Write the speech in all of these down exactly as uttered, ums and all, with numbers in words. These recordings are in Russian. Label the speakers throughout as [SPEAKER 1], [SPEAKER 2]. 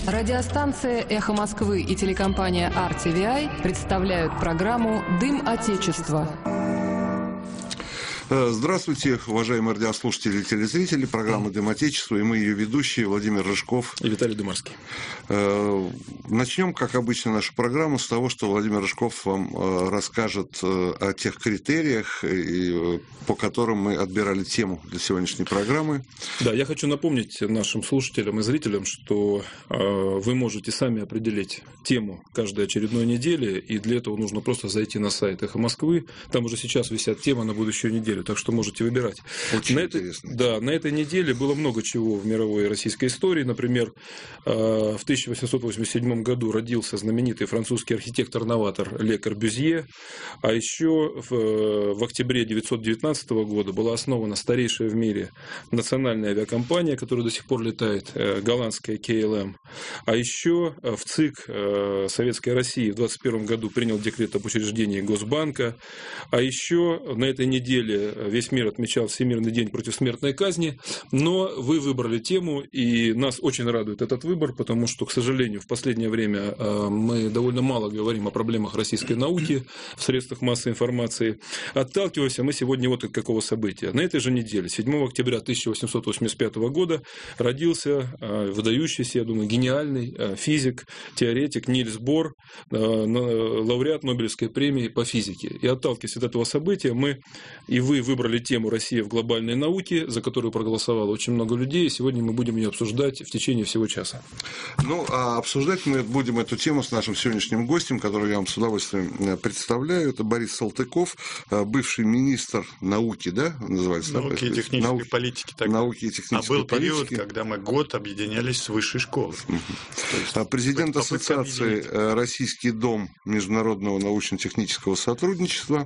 [SPEAKER 1] Радиостанция «Эхо Москвы» и телекомпания ар ти ви ай представляют программу «Дым Отечества».
[SPEAKER 2] Здравствуйте, уважаемые радиослушатели и телезрители. Программа «Дым Отечества» и мы ее ведущие Владимир Рыжков
[SPEAKER 3] и Виталий Дымарский.
[SPEAKER 2] Начнем, как обычно, нашу программу с того, что Владимир Рыжков вам расскажет о тех критериях, по которым мы отбирали тему для сегодняшней программы.
[SPEAKER 3] Да, я хочу напомнить нашим слушателям и зрителям, что вы можете сами определить тему каждой очередной недели, и для этого нужно просто зайти на сайт «Эхо Москвы». Там уже сейчас висят темы на будущую неделю, так что можете выбирать.
[SPEAKER 2] Очень
[SPEAKER 3] на
[SPEAKER 2] интересно.
[SPEAKER 3] Этой, да, на этой неделе было много чего в мировой и российской истории. Например, в тысяча восемьсот восемьдесят седьмом году родился знаменитый французский архитектор-новатор Ле Корбюзье, а еще в, в октябре тысяча девятьсот девятнадцатого года была основана старейшая в мире национальная авиакомпания, которая до сих пор летает, голландская кей эл эм. А еще в ЦИК Советской России в двадцать первом году принял декрет об учреждении Госбанка. А еще на этой неделе весь мир отмечал Всемирный день против смертной казни. Но вы выбрали тему, и нас очень радует этот выбор, потому что, к сожалению, в последнее время мы довольно мало говорим о проблемах российской науки в средствах массовой информации. Отталкиваясь, мы сегодня вот от какого события. На этой же неделе, седьмого октября тысяча восемьсот восемьдесят пятого года, родился выдающийся, я думаю, гениальный физик, теоретик Нильс Бор, лауреат Нобелевской премии по физике. И отталкиваясь от этого события, мы и вы выбрали тему «Россия в глобальной науке», за которую проголосовало очень много людей, и сегодня мы будем ее обсуждать в течение всего часа.
[SPEAKER 2] Ну, а обсуждать мы будем эту тему с нашим сегодняшним гостем, которого я вам с удовольствием представляю. Это Борис Салтыков, бывший министр науки, да, называется?
[SPEAKER 4] Науки и технической
[SPEAKER 2] науки, политики. Тогда. Науки и технической
[SPEAKER 4] а был
[SPEAKER 2] политики.
[SPEAKER 4] период, когда мы год объединялись с высшей школой.
[SPEAKER 2] Uh-huh. Президент Ассоциации «Российский дом международного научно-технического сотрудничества».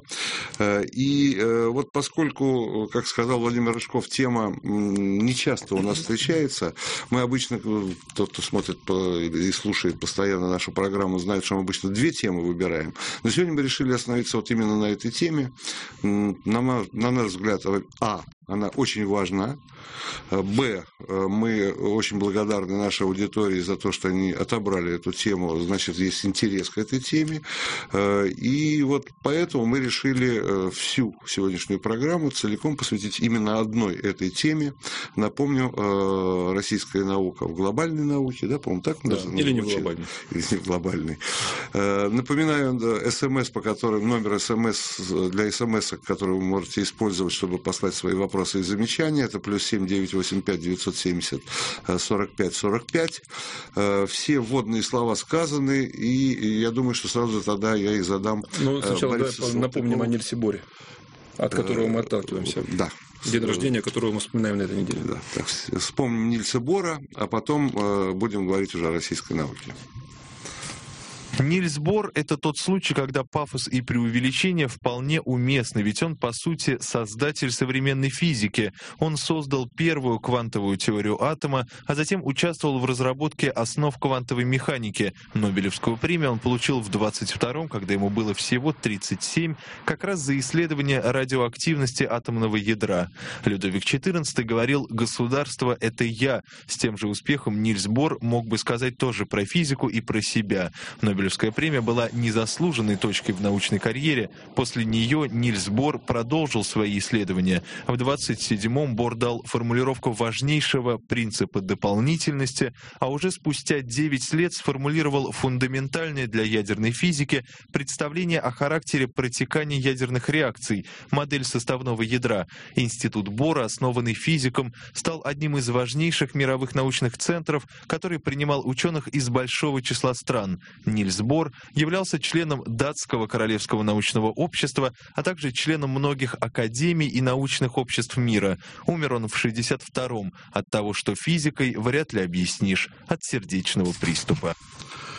[SPEAKER 2] И вот поскольку, как сказал Владимир Рыжков, тема не часто у нас встречается, мы обычно, тот, кто смотрит и слушает постоянно нашу программу, знает, что мы обычно две темы выбираем. Но сегодня мы решили остановиться вот именно на этой теме. На наш, на наш взгляд, а, она очень важна. Б, мы очень благодарны нашей аудитории за то, что они отобрали эту тему, значит, есть интерес к этой теме. И вот поэтому мы решили всю сегодняшнюю программу целиком посвятить именно одной этой теме. Напомню, российская наука в глобальной науке, да, по-моему, так?
[SPEAKER 3] Да, или не в глобальной.
[SPEAKER 2] Или не в глобальной. Напоминаю, смс, по которым, номер смс для смс, который вы можете использовать, чтобы послать свои вопросы и замечания, это плюс семь девятьсот восемьдесят пять девятьсот семьдесят сорок пять сорок пять. Все вводные слова сказаны, и я думаю, что сразу тогда я их задам.
[SPEAKER 3] Ну, сначала да, напомним о Нильсе Боре, от которого мы отталкиваемся.
[SPEAKER 2] Да.
[SPEAKER 3] День рождения, которого мы вспоминаем на этой неделе.
[SPEAKER 2] Да. Так, вспомним Нильса Бора, а потом будем говорить уже о российской науке.
[SPEAKER 5] Нильс Бор – это тот случай, когда пафос и преувеличение вполне уместны, ведь он, по сути, создатель современной физики. Он создал первую квантовую теорию атома, а затем участвовал в разработке основ квантовой механики. Нобелевскую премию он получил в двадцать втором, когда ему было всего тридцать семь, как раз за исследование радиоактивности атомного ядра. Людовик четырнадцатый говорил «государство – это я». С тем же успехом Нильс Бор мог бы сказать тоже про физику и про себя. Нобелевская премия была незаслуженной точкой в научной карьере. После нее Нильс Бор продолжил свои исследования. В двадцать седьмом Бор дал формулировку важнейшего принципа дополнительности, а уже спустя девять лет сформулировал фундаментальное для ядерной физики представление о характере протекания ядерных реакций, модель составного ядра. Институт Бора, основанный физиком, стал одним из важнейших мировых научных центров, который принимал ученых из большого числа стран. Нильс Бор являлся членом Датского королевского научного общества, а также членом многих академий и научных обществ мира. Умер он в шестьдесят втором от того, что физикой вряд ли объяснишь, от сердечного приступа.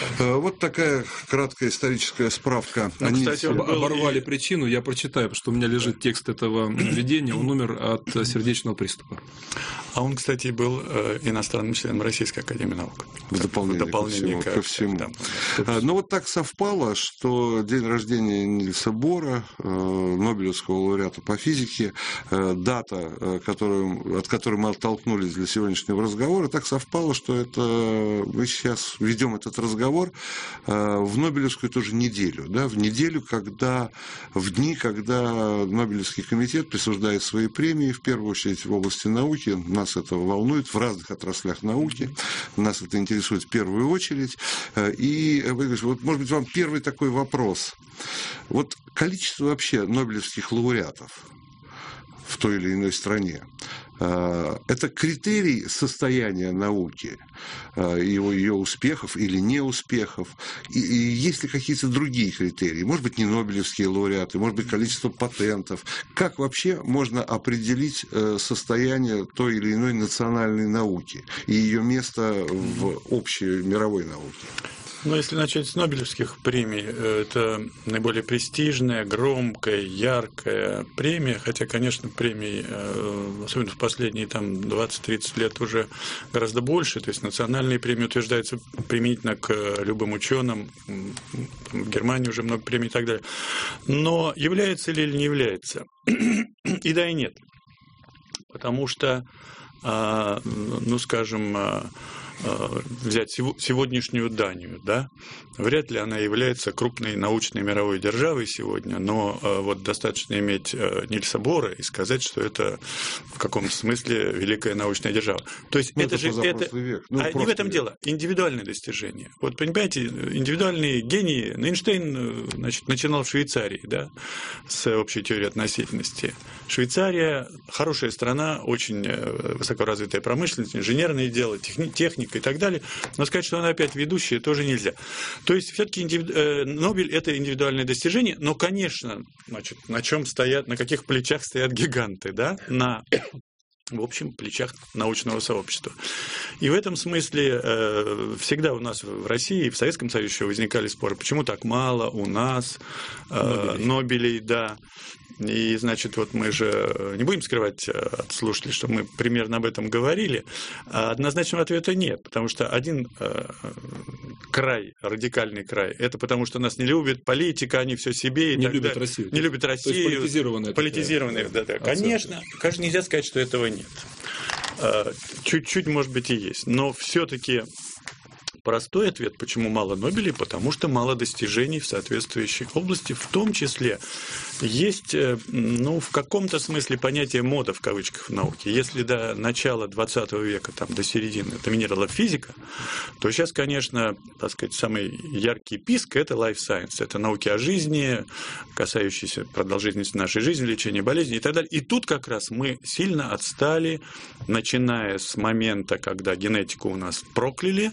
[SPEAKER 2] Вот такая краткая историческая справка.
[SPEAKER 3] Ну,
[SPEAKER 2] Они
[SPEAKER 3] кстати, об, оборвали и... причину, я прочитаю, потому что у меня лежит текст этого введения, он умер от сердечного приступа.
[SPEAKER 4] А он, кстати, был э, иностранным членом Российской академии наук.
[SPEAKER 2] В дополнение, в дополнение ко всему. Ко всему. Да. Но вот так совпало, что день рождения Нильса Бора, э, Нобелевского лауреата по физике, э, дата, э, которую, от которой мы оттолкнулись для сегодняшнего разговора, так совпало, что это мы сейчас ведем этот разговор э, в Нобелевскую тоже неделю. Да, в неделю, когда, в дни, когда Нобелевский комитет присуждает свои премии, в первую очередь в области науки. Нас это волнует в разных отраслях науки, нас это интересует в первую очередь. И, вот, может быть, вам первый такой вопрос. Вот количество вообще нобелевских лауреатов в той или иной стране, это критерий состояния науки, его, ее успехов или неуспехов, и, и есть ли какие-то другие критерии, может быть, не нобелевские лауреаты, может быть, количество патентов, как вообще можно определить состояние той или иной национальной науки и ее место в общей мировой науке?
[SPEAKER 4] Ну, если начать с нобелевских премий, это наиболее престижная, громкая, яркая премия, хотя, конечно, премий, особенно в последние там, двадцать-тридцать лет, уже гораздо больше, то есть национальные премии утверждаются применительно к любым ученым, в Германии уже много премий и так далее. Но является ли или не является? И да, и нет. Потому что, ну, скажем, взять сегодняшнюю Данию, да, вряд ли она является крупной научной мировой державой сегодня, но вот достаточно иметь Нильса Бора и сказать, что это в каком-то смысле великая научная держава. То есть ну, это, это же это, век. Ну, а не в этом век. Дело, индивидуальное достижение. Вот понимаете, индивидуальные гении. Эйнштейн, значит, начинал в Швейцарии, да, с общей теорией относительности. Швейцария хорошая страна, очень высокоразвитая промышленность, инженерные дела, техника и так далее, но сказать, что она опять ведущая, тоже нельзя. То есть, все-таки индивиду... Нобель – это индивидуальное достижение, но, конечно, значит, на чем стоят, на каких плечах стоят гиганты, да, на, в общем, плечах научного сообщества. И в этом смысле э, всегда у нас в России, в Советском Союзе еще возникали споры, почему так мало у нас э, Нобелей. Нобелей, да. И, значит, вот мы же не будем скрывать от слушателей, что мы примерно об этом говорили. А однозначного ответа нет, потому что один э, край, радикальный край, это потому что нас не любит политика, они все себе и
[SPEAKER 3] не
[SPEAKER 4] так
[SPEAKER 3] любят
[SPEAKER 4] далее.
[SPEAKER 3] Россию.
[SPEAKER 4] Не любят Россию.
[SPEAKER 3] То есть политизированная.
[SPEAKER 4] Политизированная, да, да. Конечно, конечно, нельзя сказать, что этого нет. Чуть-чуть, может быть, и есть. Но все-таки простой ответ, почему мало Нобелей, потому что мало достижений в соответствующей области, в том числе есть, ну, в каком-то смысле понятие мода в кавычках в науке. Если до начала двадцатого века, там, до середины доминировала физика, то сейчас, конечно, так сказать, самый яркий писк – это life science, это науки о жизни, касающиеся продолжительности нашей жизни, лечения болезней и так далее. И тут как раз мы сильно отстали, начиная с момента, когда генетику у нас прокляли,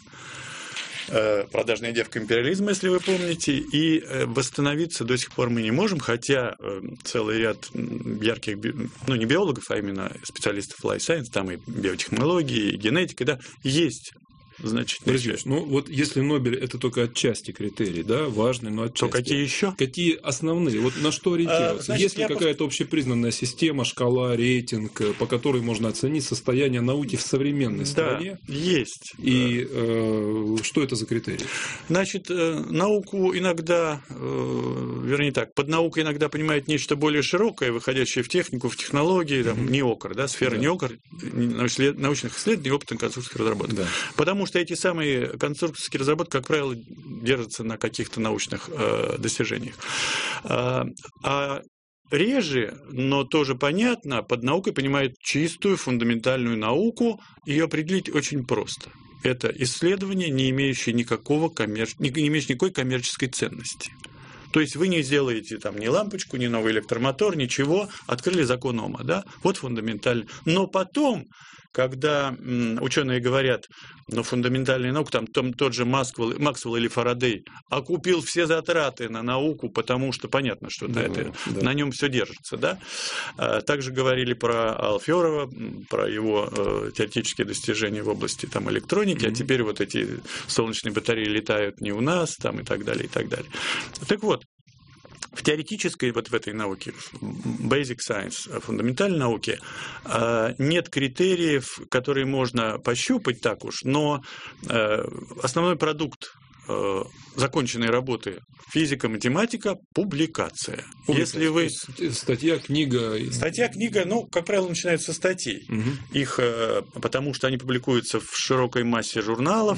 [SPEAKER 4] продажная девка империализма, если вы помните, и восстановиться до сих пор мы не можем, хотя целый ряд ярких, ну, не биологов, а именно специалистов life science, там и биотехнологии, и генетика, да, есть. Значит,
[SPEAKER 3] ну вот если Нобель это только отчасти критерий, да, важный, но отчасти.
[SPEAKER 4] То какие еще?
[SPEAKER 3] Какие основные? Вот на что ориентироваться? А, значит, есть ли какая-то просто... общепризнанная система, шкала, рейтинг, по которой можно оценить состояние науки в современной стране?
[SPEAKER 4] Да, есть.
[SPEAKER 3] И э, что это за критерий?
[SPEAKER 4] Значит, науку иногда, э, вернее так, под наукой иногда понимают нечто более широкое, выходящее в технику, в технологии, там, mm-hmm. неокр, да, сфера да. неокр, научных исследований, опытных конструкторских разработок. Да. Потому что эти самые конструкторские разработки, как правило, держатся на каких-то научных э, достижениях. А, а реже, но тоже понятно, под наукой понимают чистую фундаментальную науку, ее определить очень просто. Это исследование, не имеющее никакого коммерч... не имеющее никакой коммерческой ценности. То есть вы не сделаете там ни лампочку, ни новый электромотор, ничего, открыли закон Ома, да? Вот фундаментально. Но потом когда ученые говорят, ну, фундаментальная наука, там, там тот же Максвелл, Максвелл или Фарадей окупил все затраты на науку, потому что понятно, что да, это, да. на нем все держится. Да? Также говорили про Алферова, про его э, теоретические достижения в области там, электроники, mm-hmm. а теперь вот эти солнечные батареи летают не у нас, там, и так далее, и так далее. Так вот, в теоретической, вот в этой науке, basic science, фундаментальной науке, нет критериев, которые можно пощупать так уж, но основной продукт законченной работы физика, математика, публикация.
[SPEAKER 3] Публикация.
[SPEAKER 4] Если вы...
[SPEAKER 3] Статья, книга...
[SPEAKER 4] Статья, книга, ну, как правило, начинается со статей. Угу. Их, потому что они публикуются в широкой массе журналов.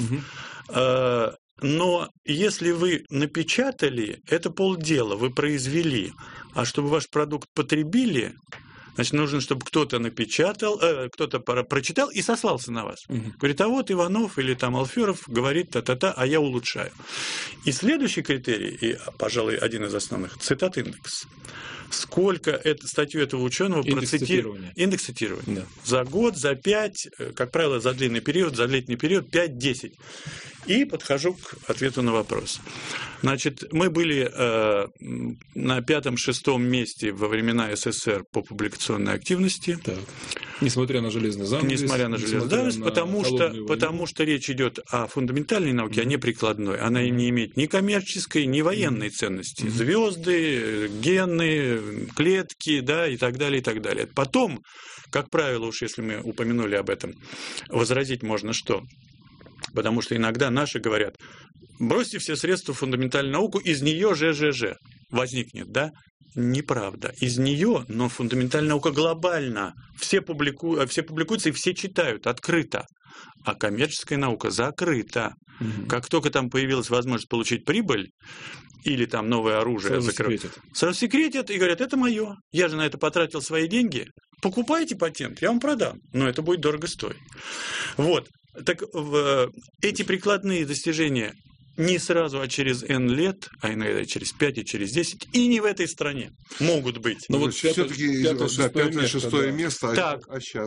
[SPEAKER 4] Угу. Но если вы напечатали, это полдела, вы произвели. А чтобы ваш продукт потребили, значит, нужно, чтобы кто-то напечатал, э, кто-то прочитал и сослался на вас. Угу. Говорит, а вот Иванов или там Алферов говорит та-та-та, а я улучшаю. И следующий критерий, и, пожалуй, один из основных, цитат-индекс. Сколько это, статью этого ученого процитировали. Индекс цитирования. Да. За год, за пять, как правило, за длинный период, за длительный период пять-десять. И подхожу к ответу на вопрос. Значит, мы были э, на пятом-шестом месте во времена СССР по публикационной активности. Так.
[SPEAKER 3] Несмотря на железный занавес.
[SPEAKER 4] Несмотря на железный занавес, потому, что, потому что речь идет о фундаментальной науке, mm-hmm. а не прикладной. Она mm-hmm. не имеет ни коммерческой, ни военной mm-hmm. ценности. Mm-hmm. Звезды, гены, клетки, да, и так далее, и так далее. Потом, как правило, уж если мы упомянули об этом, возразить можно что? Потому что иногда наши говорят, бросьте все средства в фундаментальную науку, из нее ЖЖЖ возникнет, да? Неправда. Из нее, но фундаментальная наука глобальна. Все, публику... все публикуются и все читают открыто. А коммерческая наука закрыта. Угу. Как только там появилась возможность получить прибыль, или там новое оружие,
[SPEAKER 3] сразу
[SPEAKER 4] закры...
[SPEAKER 3] секретят.
[SPEAKER 4] Сразу секретят и говорят, это мое. Я же на это потратил свои деньги. Покупайте патент, я вам продам. Но это будет дорого стоить. Вот. Так в... эти прикладные достижения не сразу, а через N лет, а иногда через пять и через десять, и не в этой стране могут быть.
[SPEAKER 2] Но вот все-таки пятое-шестое место,
[SPEAKER 4] да. Так.
[SPEAKER 2] А сейчас?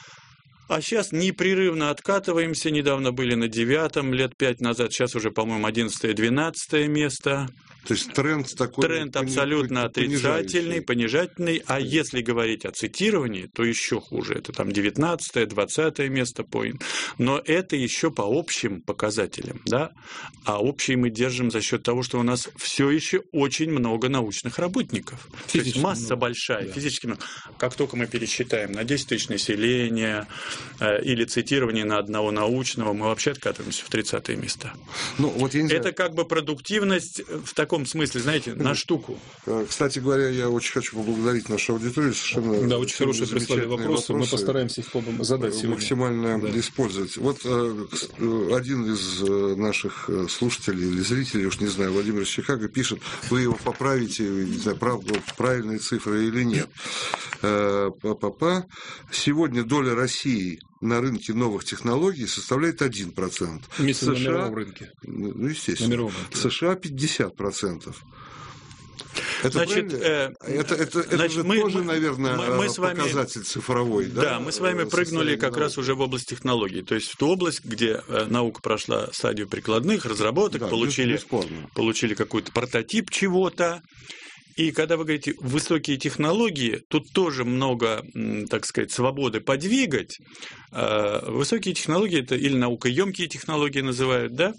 [SPEAKER 4] А сейчас непрерывно откатываемся. Недавно были на девятом, лет пять назад. Сейчас уже, по-моему, одиннадцатое-двенадцатое место.
[SPEAKER 2] То есть тренд такой...
[SPEAKER 4] Тренд абсолютно отрицательный, понижательный. А если говорить о цитировании, то еще хуже. Это там девятнадцатое, двадцатое место. Point. Но это еще по общим показателям. Да? А общие мы держим за счет того, что у нас все еще очень много научных работников. То есть масса много. большая, да. физически много. Как только мы пересчитаем на десять тысяч населения э, или цитирование на одного научного, мы вообще откатываемся в тридцатые места.
[SPEAKER 2] Ну, вот я не знаю.
[SPEAKER 4] Это как бы продуктивность в таком В таком смысле, знаете, на штуку.
[SPEAKER 2] Кстати говоря, я очень хочу поблагодарить нашу аудиторию. Совершенно
[SPEAKER 3] да, очень хорошие прислали вопросы. вопросы. Мы постараемся их задать сегодня.
[SPEAKER 2] Максимально
[SPEAKER 3] да.
[SPEAKER 2] использовать. Вот один из наших слушателей или зрителей, уж не знаю, Владимир из Чикаго, пишет, вы его поправите, не знаю, правда, правильные цифры или нет. Па-па-па. Сегодня доля России на рынке новых технологий составляет один процент.
[SPEAKER 3] Вместе на мировом рынке.
[SPEAKER 2] Ну, естественно. США пятьдесят процентов. Это,
[SPEAKER 4] значит, э,
[SPEAKER 2] это, это, это
[SPEAKER 4] значит,
[SPEAKER 2] же
[SPEAKER 4] мы,
[SPEAKER 2] тоже,
[SPEAKER 4] мы,
[SPEAKER 2] наверное,
[SPEAKER 4] мы, мы
[SPEAKER 2] показатель
[SPEAKER 4] вами,
[SPEAKER 2] цифровой. Да,
[SPEAKER 4] да, мы с вами прыгнули как раз уже в область технологий. То есть в ту область, где наука прошла стадию прикладных разработок, да, получили, получили какой-то прототип чего-то. И когда вы говорите высокие технологии, тут тоже много, так сказать, свободы подвигать. Высокие технологии – это или наукоемкие технологии называют, да?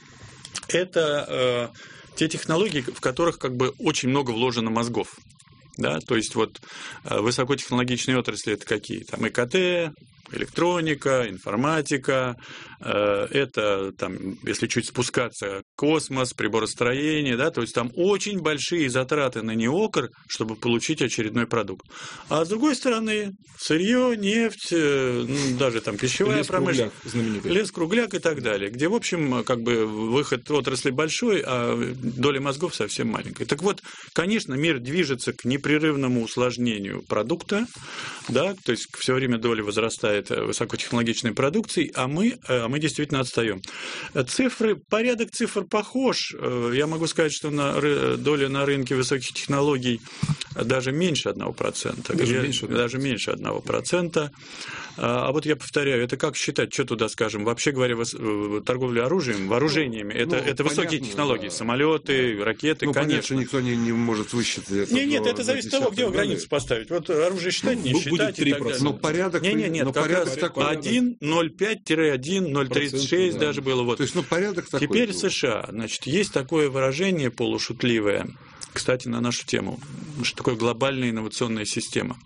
[SPEAKER 4] Это те технологии, в которых как бы очень много вложено мозгов. Да? То есть вот высокотехнологичные отрасли – это какие? Там ИКТ, электроника, информатика, это, там, если чуть спускаться, космос, приборостроение, да, то есть там очень большие затраты на неокр, чтобы получить очередной продукт. А с другой стороны, сырье, нефть, ну, даже там пищевая промышленность, лес-кругляк и так далее, где, в общем, как бы выход отрасли большой, а доля мозгов совсем маленькая. Так вот, конечно, мир движется к непрерывному усложнению продукта, да, то есть все время доля возрастает обладает высокотехнологичной продукцией, а мы, а мы действительно отстаем. Цифры, порядок цифр похож. Я могу сказать, что на, доля на рынке высоких технологий даже меньше одного процента.
[SPEAKER 3] Даже меньше,
[SPEAKER 4] даже меньше одного процента. А вот я повторяю, это как считать, что туда, скажем, вообще говоря, торговля оружием, вооружениями, ну, это, ну, это высокие технологии, да. Самолеты, ракеты,
[SPEAKER 2] ну,
[SPEAKER 4] конечно.
[SPEAKER 2] Понятно, никто не, не может высчитать это.
[SPEAKER 4] Нет, нет, это зависит от того, где вы границу поставить. Вот оружие считать, не считать и так далее.
[SPEAKER 2] Но порядок...
[SPEAKER 4] Нет, нет, нет, как раз один, ноль пять, один, ноль тридцать шесть да. даже было. Вот.
[SPEAKER 2] То есть, ну, порядок такой.
[SPEAKER 4] Теперь
[SPEAKER 2] был.
[SPEAKER 4] США. Значит, есть такое выражение полушутливое, кстати, на нашу тему, что такое глобальная инновационная система.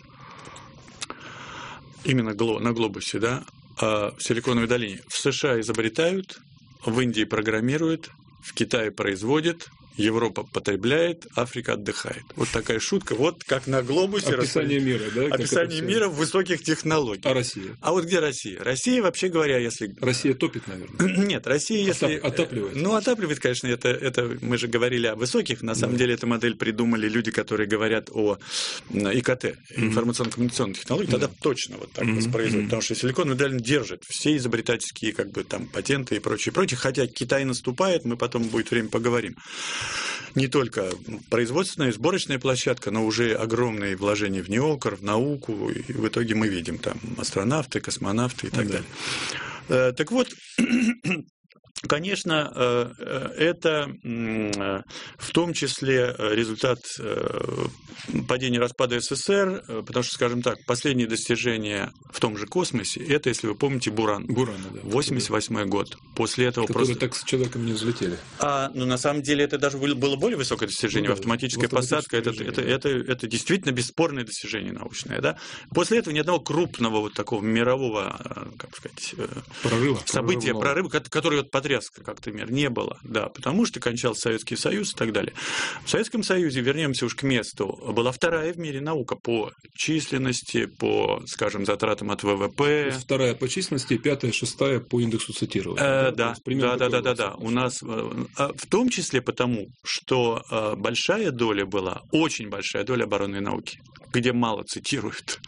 [SPEAKER 4] Именно на глобусе, да, в Силиконовой долине. В США изобретают, в Индии программируют, в Китае производят, Европа потребляет, Африка отдыхает. Вот такая шутка, вот как на глобусе.
[SPEAKER 3] Описание мира, да?
[SPEAKER 4] Описание мира в высоких технологиях.
[SPEAKER 3] А Россия?
[SPEAKER 4] А вот где Россия? Россия, вообще говоря, если...
[SPEAKER 3] Россия топит, наверное.
[SPEAKER 4] Нет, Россия, если...
[SPEAKER 3] Отапливает.
[SPEAKER 4] Ну, отапливает, конечно, это, это мы же говорили о высоких. На самом да. деле, эту модель придумали люди, которые говорят о ИКТ, mm-hmm. информационно-коммуникационных технологиях. Тогда mm-hmm. точно вот так mm-hmm. воспроизводят. Потому что Силиконовая долина держит все изобретательские как бы, там, патенты и прочее, прочее. Хотя Китай наступает, мы потом будет время поговорим. Не только производственная, сборочная площадка, но уже огромные вложения в неокр, в науку. И в итоге мы видим там астронавты, космонавты и так да. далее. Так вот, конечно, это в том числе результат падения, распада СССР, потому что, скажем так, последние достижения в том же космосе, это, если вы помните, Буран.
[SPEAKER 3] Буран, да.
[SPEAKER 4] восемьдесят восьмой год. После этого
[SPEAKER 3] Которые
[SPEAKER 4] просто...
[SPEAKER 3] так с человеком не взлетели.
[SPEAKER 4] А, ну, на самом деле, это даже было более высокое достижение. Ну, да, автоматическая посадка, это, это, это, это действительно бесспорное достижение научное. Да? После этого ни одного крупного вот такого мирового, как сказать,
[SPEAKER 3] прорыва,
[SPEAKER 4] события, прорыва, который вот потряс как-то мир, не было. Да, потому что кончался Советский Союз и так далее. В Советском Союзе, вернемся уж к месту, была вторая в мире наука по численности, по, скажем, затратам от ВВП.
[SPEAKER 3] Вторая по численности, пятая, шестая по индексу цитирования.
[SPEAKER 4] Э, да, да, да, да, да, да. У нас в том числе потому, что большая доля была, очень большая доля оборонной науки, где мало цитируют.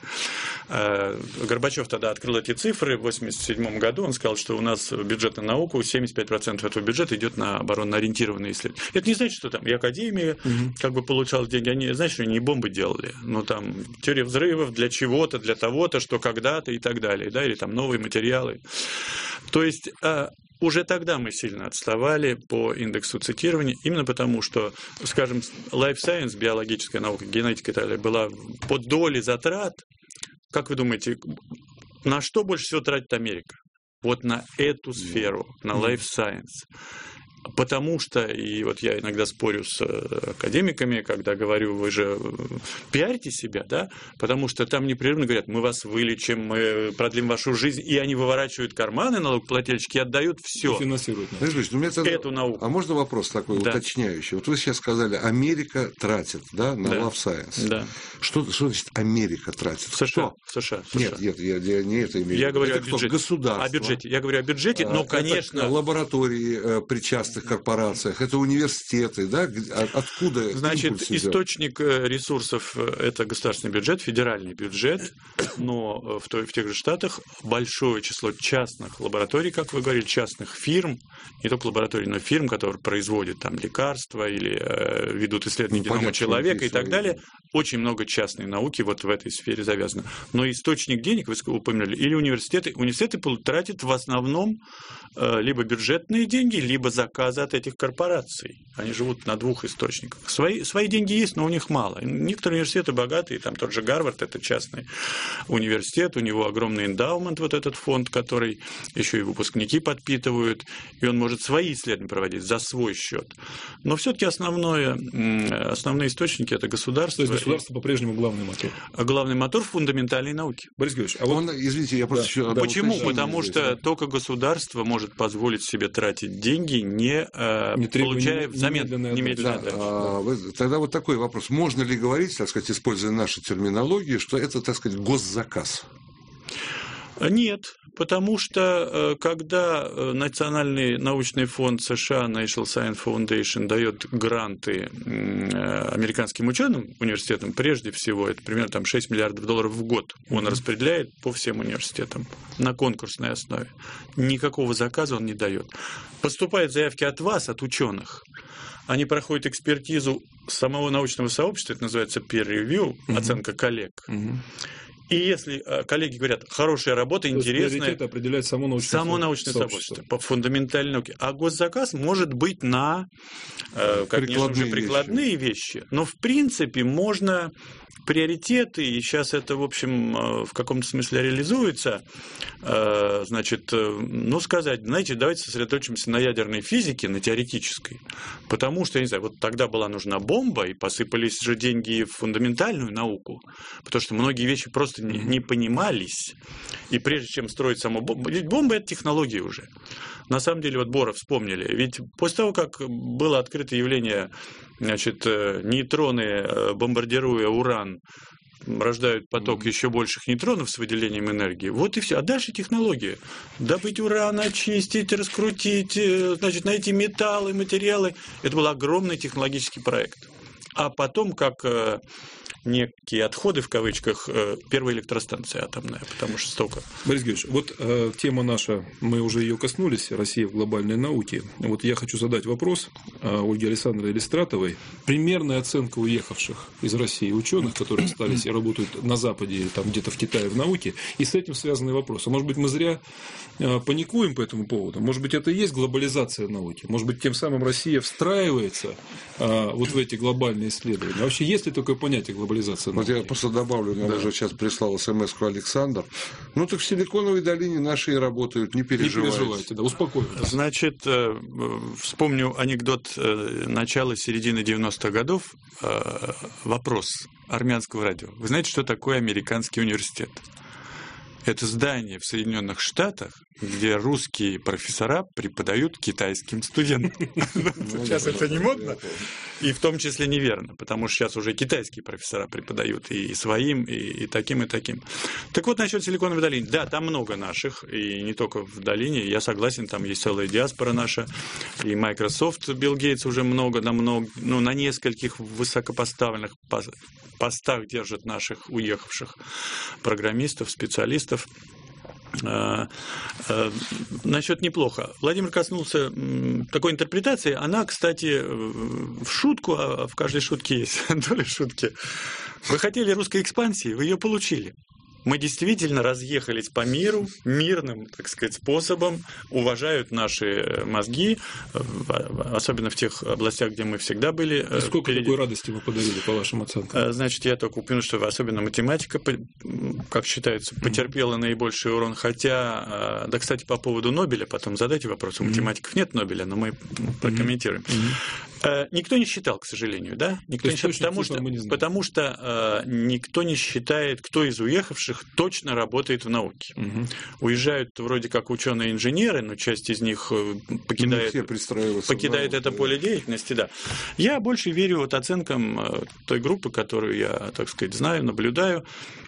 [SPEAKER 4] Горбачев тогда открыл эти цифры в восемьдесят седьмом году. Он сказал, что у нас бюджет на науку, семьдесят пять процентов этого бюджета идет на оборонно-ориентированные исследования. Это не значит, что там и академия угу. как бы получала деньги. Они, знаешь, что они не бомбы делали, но там теория взрывов для чего-то, для того-то, что когда-то и так далее, да, или там новые материалы. То есть уже тогда мы сильно отставали по индексу цитирования, именно потому, что, скажем, life science, биологическая наука, генетика и так далее, была по доле затрат. Как вы думаете, на что больше всего тратит Америка? Вот на эту сферу, на life science. Потому что, и вот я иногда спорю с академиками, когда говорю, вы же пиарите себя, да, потому что там непрерывно говорят, мы вас вылечим, мы продлим вашу жизнь, и они выворачивают карманы налогоплательщики и отдают все.
[SPEAKER 3] Финансируют.
[SPEAKER 2] Ну, тогда...
[SPEAKER 4] Эту науку.
[SPEAKER 2] А можно вопрос такой да. уточняющий? Вот вы сейчас сказали, Америка тратит, да, на да. Life Science.
[SPEAKER 4] Да.
[SPEAKER 2] Что, что значит Америка тратит?
[SPEAKER 4] В США.
[SPEAKER 2] Что?
[SPEAKER 4] В США. В
[SPEAKER 2] нет, нет, я, я не это имею в виду.
[SPEAKER 4] Я говорю
[SPEAKER 2] это
[SPEAKER 4] о бюджете.
[SPEAKER 2] Государство.
[SPEAKER 4] О бюджете. Я говорю о бюджете, но,
[SPEAKER 2] а,
[SPEAKER 4] конечно...
[SPEAKER 2] Это лаборатории причастных корпорациях, это университеты, да? Откуда
[SPEAKER 4] Значит, источник ресурсов – это государственный бюджет, федеральный бюджет, но в, той, в тех же штатах большое число частных лабораторий, как вы говорили, частных фирм, не только лабораторий, но фирм, которые производят там лекарства или э, ведут исследования ну, генома человека и так далее. Очень много частной науки вот в этой сфере завязано. Но источник денег, вы упомянули, или университеты. Университеты тратят в основном э, либо бюджетные деньги, либо заказы от этих корпораций. Они живут на двух источниках. Свои, свои деньги есть, но у них мало. Некоторые университеты богатые, там тот же Гарвард, это частный университет, у него огромный эндаумент, вот этот фонд, который еще и выпускники подпитывают, и он может свои исследования проводить за свой счет. Но все-таки основное, основные источники – это государство.
[SPEAKER 3] То есть государство по-прежнему главный мотор.
[SPEAKER 4] Главный мотор в фундаментальной науке.
[SPEAKER 3] Борис Георгиевич, а вот...
[SPEAKER 2] Он, извините, я просто
[SPEAKER 3] да,
[SPEAKER 2] еще...
[SPEAKER 3] Да,
[SPEAKER 4] Почему?
[SPEAKER 3] вот
[SPEAKER 4] Потому что да. только государство может позволить себе тратить деньги, не,
[SPEAKER 3] не
[SPEAKER 4] получая
[SPEAKER 3] не,
[SPEAKER 4] взамен немедленной
[SPEAKER 2] да, а, Тогда вот такой вопрос. Можно ли говорить, так сказать, используя нашу терминологию, что это, так сказать, госзаказ?
[SPEAKER 4] Нет, потому что когда Национальный научный фонд США National Science Foundation дает гранты американским ученым, университетам, прежде всего, это примерно там, шесть миллиардов долларов в год он mm-hmm. распределяет по всем университетам на конкурсной основе. Никакого заказа он не дает. Поступают заявки от вас, от ученых. Они проходят экспертизу самого научного сообщества, это называется peer review, mm-hmm. оценка коллег. Mm-hmm. И если коллеги говорят, хорошая работа, то интересная...
[SPEAKER 3] Приоритет определяет само научное,
[SPEAKER 4] само научное сообщество. сообщество по фундаментальной науке. А госзаказ может быть на, э, конечно же, прикладные вещи. вещи. Но, в принципе, можно... Приоритеты, и сейчас это, в общем, в каком-то смысле реализуется, значит, ну, сказать, знаете, давайте сосредоточимся на ядерной физике, на теоретической, потому что, я не знаю, вот тогда была нужна бомба, и посыпались же деньги в фундаментальную науку, потому что многие вещи просто не, не понимались, и прежде чем строить саму бомбу, ведь бомба – это технология уже. На самом деле, вот Бора вспомнили, ведь после того, как было открыто явление, значит, нейтроны, бомбардируя уран, рождают поток mm-hmm. еще больших нейтронов с выделением энергии. Вот и все. А дальше технология. Добыть уран, очистить, раскрутить, значит, найти металлы, материалы. Это был огромный технологический проект. А потом, как некие отходы, в кавычках, первая электростанция атомная, потому что столько.
[SPEAKER 3] Борис Георгиевич, вот э, тема наша, мы уже ее коснулись, Россия в глобальной науке. Вот я хочу задать вопрос э, Ольге Александровне Элистратовой. Примерная оценка уехавших из России ученых, которые остались и работают на Западе или там где-то в Китае в науке, и с этим связанный вопрос. А может быть, мы зря э, паникуем по этому поводу? Может быть, это и есть глобализация науки? Может быть, тем самым Россия встраивается э, вот в эти глобальные исследования? А вообще, есть ли такое понятие глобализации?
[SPEAKER 2] Вот я просто добавлю, нам да. уже сейчас прислал смс-ку Александр. Ну, так в Силиконовой долине наши и работают, не переживайте.
[SPEAKER 3] Не переживайте, да, успокойтесь.
[SPEAKER 4] Значит, вспомню анекдот начала-середины девяностых годов. Вопрос армянского радио. Вы знаете, что такое американский университет? Это здание в Соединенных Штатах, где русские профессора преподают китайским студентам. Сейчас это не модно, и в том числе неверно, потому что сейчас уже китайские профессора преподают и своим, и таким, и таким. Так вот, насчет Силиконовой долины. Да, там много наших, и не только в долине, я согласен, там есть целая диаспора наша, и Microsoft, Билл Гейтс уже много, на, много, ну, на нескольких высокопоставленных постах держат наших уехавших программистов, специалистов. Насчет неплохо. Владимир коснулся такой интерпретации. Она, кстати, в шутку, а в каждой шутке есть доля шутки. Вы хотели русской экспансии, вы ее получили. Мы действительно разъехались по миру мирным, так сказать, способом, уважают наши мозги, особенно в тех областях, где мы всегда были.
[SPEAKER 3] И сколько впереди. Такой радости вы подарили, по вашим оценкам?
[SPEAKER 4] Значит, я только упомяну, что особенно математика, как считается, потерпела mm-hmm. наибольший урон, хотя, да, кстати, по поводу Нобеля, потом задайте вопрос, у математиков mm-hmm. нет Нобеля, но мы прокомментируем. Mm-hmm. Никто не считал, к сожалению, да? Никто не считал, потому, что, потому что никто не считает, кто из уехавших точно работает в науке. Угу. Уезжают вроде как ученые-инженеры, но часть из них покидает, покидает это поле деятельности. Да. Я больше верю вот оценкам той группы, которую я, так сказать, знаю, наблюдаю.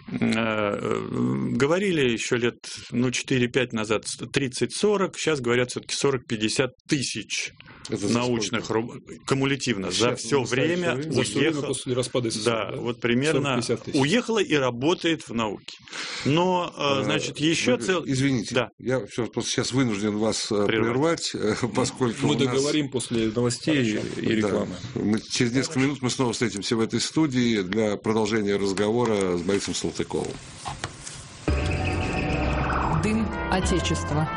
[SPEAKER 4] Говорили еще лет ну, четыре-пять назад тридцать-сорок, сейчас говорят все-таки сорок-пятьдесят тысяч это научных руб... кумулятивно сейчас, за все время уехало.
[SPEAKER 3] После распада СССР,
[SPEAKER 4] да,
[SPEAKER 3] да,
[SPEAKER 4] вот примерно уехала и работает в науке. Но, значит, еще цел...
[SPEAKER 2] Извините, да. я все, просто сейчас вынужден вас прервать, прервать поскольку
[SPEAKER 3] мы
[SPEAKER 2] у нас...
[SPEAKER 3] договорим после новостей Хорошо. И рекламы.
[SPEAKER 2] Да. Мы, через несколько Хорошо. минут мы снова встретимся в этой студии для продолжения разговора с Борисом Салтыковым.
[SPEAKER 1] Дым Отечества.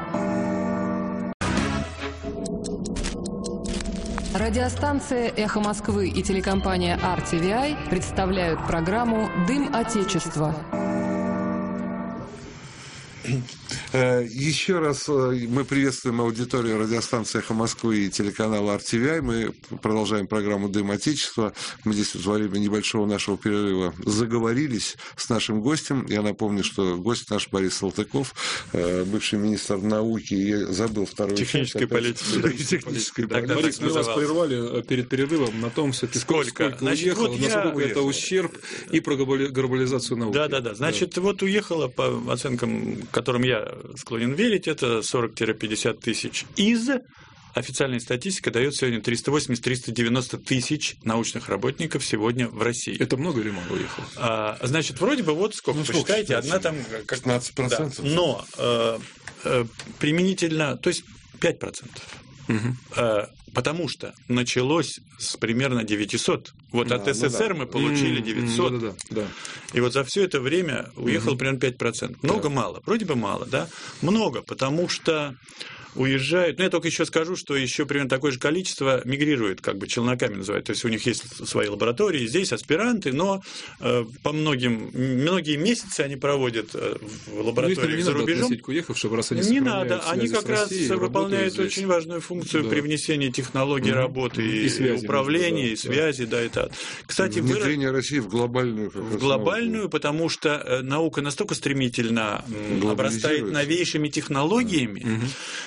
[SPEAKER 1] Радиостанция «Эхо Москвы» и телекомпания ар ти ви ай представляют программу «Дым Отечества».
[SPEAKER 2] Еще раз мы приветствуем аудиторию радиостанции «Эхо Москвы» и телеканала ар ти ви ай. Мы продолжаем программу «Дым Отечества». Мы здесь во время небольшого нашего перерыва заговорились с нашим гостем. Я напомню, что гость наш Борис Салтыков, бывший министр науки, я забыл вторую
[SPEAKER 4] технической политики.
[SPEAKER 2] Технической
[SPEAKER 3] политики. Борис, мы вас прервали перед перерывом на том, все-таки
[SPEAKER 4] сколько,
[SPEAKER 3] сколько уехало,
[SPEAKER 4] вот
[SPEAKER 3] насколько
[SPEAKER 4] я...
[SPEAKER 3] это ущерб и про глобализацию науки.
[SPEAKER 4] Да, да, да. Значит, да. Вот уехало, по оценкам, которым я склонен верить, это сорок-пятьдесят тысяч из... Официальная статистика дает сегодня триста восемьдесят - триста девяносто тысяч научных работников сегодня в России.
[SPEAKER 3] Это много или мало уехало?
[SPEAKER 4] А, значит, вроде бы вот сколько, ну, посчитайте, одна там... Как,
[SPEAKER 2] пятнадцать процентов.
[SPEAKER 4] Да, но э, э, применительно, то есть пять процентов. Угу. Э, потому что началось с примерно девятисот. Вот да, от СССР ну, да. мы получили девятьсот.
[SPEAKER 3] Да, да, да.
[SPEAKER 4] И вот за все это время уехало угу. примерно пять процентов. Много-мало? Да. Вроде бы мало, да? Много, потому что уезжают. Ну, я только еще скажу, что еще примерно такое же количество мигрирует, как бы челноками называют. То есть у них есть свои лаборатории, здесь аспиранты, но э, по многим, многие месяцы они проводят э, в лабораториях ну, за рубежом.
[SPEAKER 3] К уехавшим, раз они
[SPEAKER 4] не надо, они как раз выполняют здесь очень важную функцию да. привнесения технологий mm-hmm. работы и, и управления, и связи, да, да и так. Кстати,
[SPEAKER 2] внедрение
[SPEAKER 4] вы...
[SPEAKER 2] России в глобальную.
[SPEAKER 4] В глобальную, науку. Потому что наука настолько стремительно обрастает новейшими технологиями, mm-hmm.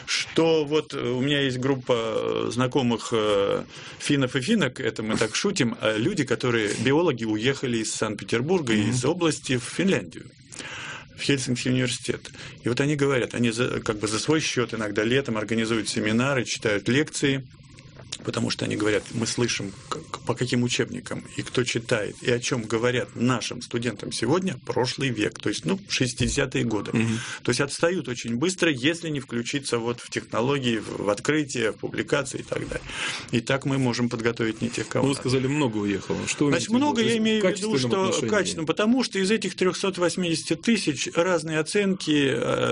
[SPEAKER 4] что вот у меня есть группа знакомых финнов и финок, это мы так шутим, люди, которые, биологи, уехали из Санкт-Петербурга, mm-hmm. из области в Финляндию, в Хельсинкский университет. И вот они говорят, они за, как бы за свой счет иногда летом организуют семинары, читают лекции, потому что они говорят, мы слышим, как, по каким учебникам и кто читает, и о чем говорят нашим студентам сегодня, прошлый век, то есть, ну, шестидесятые годы. Угу. То есть отстают очень быстро, если не включиться вот в технологии, в открытие, в публикации и так далее. И так мы можем подготовить не тех, кого.
[SPEAKER 3] Вы сказали, много уехало. Что
[SPEAKER 4] Значит, много я имею в виду, что качественно, потому что из этих трёхсот восьмидесяти тысяч разные оценки,